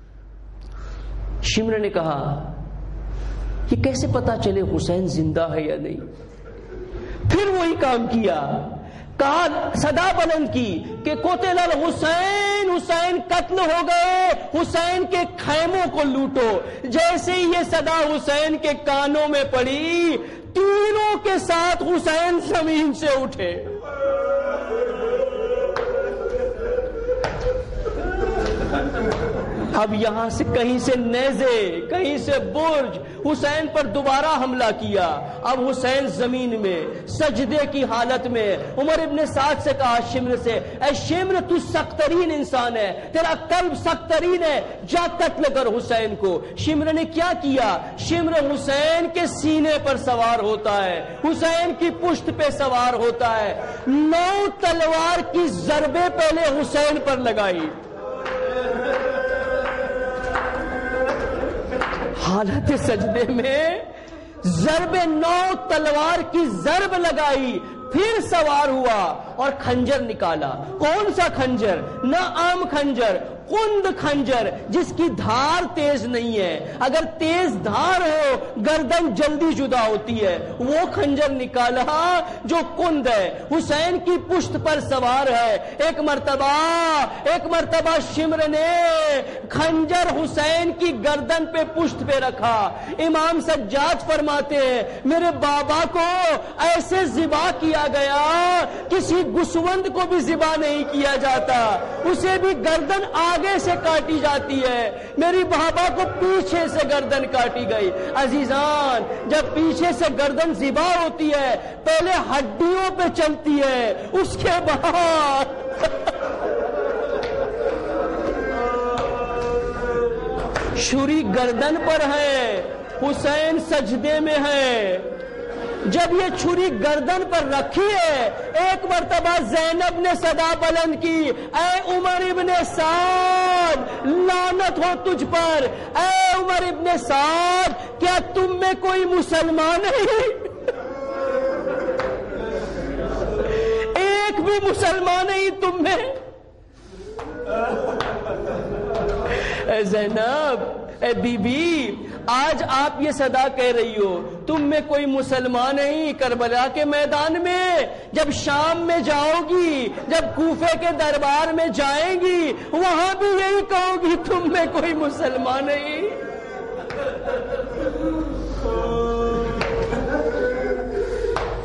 شمر نے کہا یہ کیسے پتا چلے حسین زندہ ہے یا نہیں؟ پھر وہی کام کیا، کہا صدا بلند کی کہ قتل الحسین، حسین قتل ہو گئے، حسین کے خیموں کو لوٹو۔ جیسے ہی یہ صدا حسین کے کانوں میں پڑی، تیروں کے ساتھ حسین زمین سے اٹھے۔ اب یہاں سے کہیں سے نیزے، کہیں سے برج، حسین پر دوبارہ حملہ کیا۔ اب حسین زمین میں سجدے کی حالت میں۔ عمر ابن سعد سے کہا شمر سے، اے شمر تو سخت ترین انسان ہے، تیرا قلب سخت ترین ہے، جا قتل کر حسین کو۔ شمر نے کیا کیا؟ شمر حسین کے سینے پر سوار ہوتا ہے، حسین کی پشت پہ سوار ہوتا ہے، نو تلوار کی ضربیں پہلے حسین پر لگائی۔ حالت سجدے میں ضرب نو تلوار کی ضرب لگائی، پھر سوار ہوا اور خنجر نکالا۔ کون سا خنجر؟ نہ عام خنجر، قند خنجر جس کی دھار تیز نہیں ہے، اگر تیز دھار ہو گردن جلدی جدا ہوتی ہے، وہ خنجر نکالا جو قند ہے، حسین کی پشت پر سوار ہے۔ ایک مرتبہ ایک مرتبہ شمر نے خنجر حسین کی گردن پہ پشت پہ رکھا۔ امام سجاد فرماتے ہیں میرے بابا کو ایسے ذبح کیا گیا، کسی گسوند کو بھی ذبح نہیں کیا جاتا، اسے بھی گردن آگے سے کاٹی جاتی ہے، میری بابا کو پیچھے سے گردن کاٹی گئی۔ عزیزان جب پیچھے سے گردن ذبح ہوتی ہے پہلے ہڈیوں پہ چلتی ہے، اس کے بعد چھری گردن پر ہے، حسین سجدے میں ہے۔ جب یہ چھری گردن پر رکھی ہے، ایک مرتبہ زینب نے صدا بلند کی، اے عمر ابن سعد لعنت ہو تجھ پر، اے عمر ابن سعد کیا تم میں کوئی مسلمان نہیں؟ ایک بھی مسلمان نہیں تم میں؟ اے زینب، اے بی بی، آج آپ یہ صدا کہہ رہی ہو تم میں کوئی مسلمان نہیں، کربلا کے میدان میں جب شام میں جاؤ گی، جب کوفے کے دربار میں جائیں گی، وہاں بھی یہی کہو گی تم میں کوئی مسلمان نہیں۔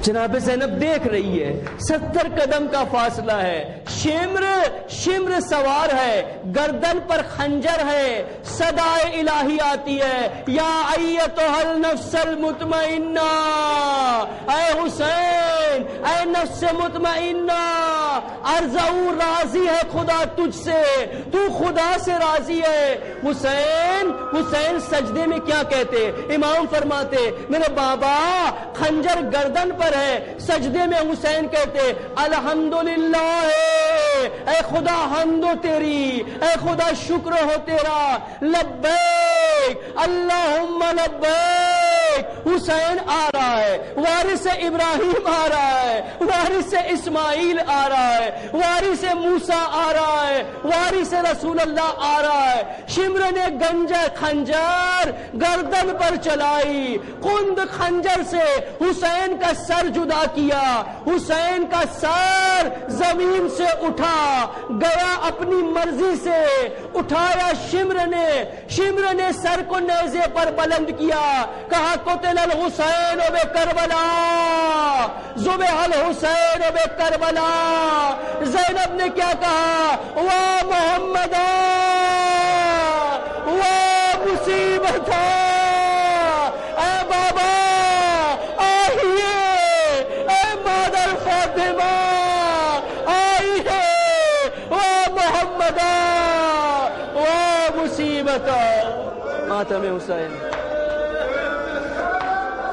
جناب زینب دیکھ رہی ہے ستر قدم کا فاصلہ ہے، شمر شمر سوار ہے، گردن پر خنجر ہے، صدائے الہی آتی ہے، یا ایتھا النفس المطمئنہ، اے حسین، اے نفس مطمئنہ، ارزو راضی ہے خدا تجھ سے، تو خدا سے راضی ہے۔ حسین حسین سجدے میں کیا کہتے؟ امام فرماتے میرے بابا خنجر گردن پر ہے، سجدے میں حسین کہتے الحمدللہ، اے خدا حمد ہو تیری، اے خدا شکر ہو تیرا، لبیک اللہم لبیک۔ حسین آ رہا ہے، وارث ابراہیم آ رہا ہے، وارث اسماعیل آ رہا ہے، وارث موسیٰ آ رہا ہے، وارث رسول اللہ آ رہا ہے۔ شمر نے گنجر خنجر گردن پر چلائی، کند خنجر سے حسین کا سر جدا کیا، حسین کا سر زمین سے اٹھا گیا، اپنی مرضی سے اٹھایا شمر نے، شمر نے سر کو نیزے پر بلند کیا، کہا قتل الحسین بے کربلا، ذبح الحسین بے کربلا۔ زینب نے کیا کہا؟ واہ محمد، واہ مصیبت، اے بابا آئیے، اے مادر فاطمہ آئیے، واہ محمد، واہ مصیبت، ماتم حسین۔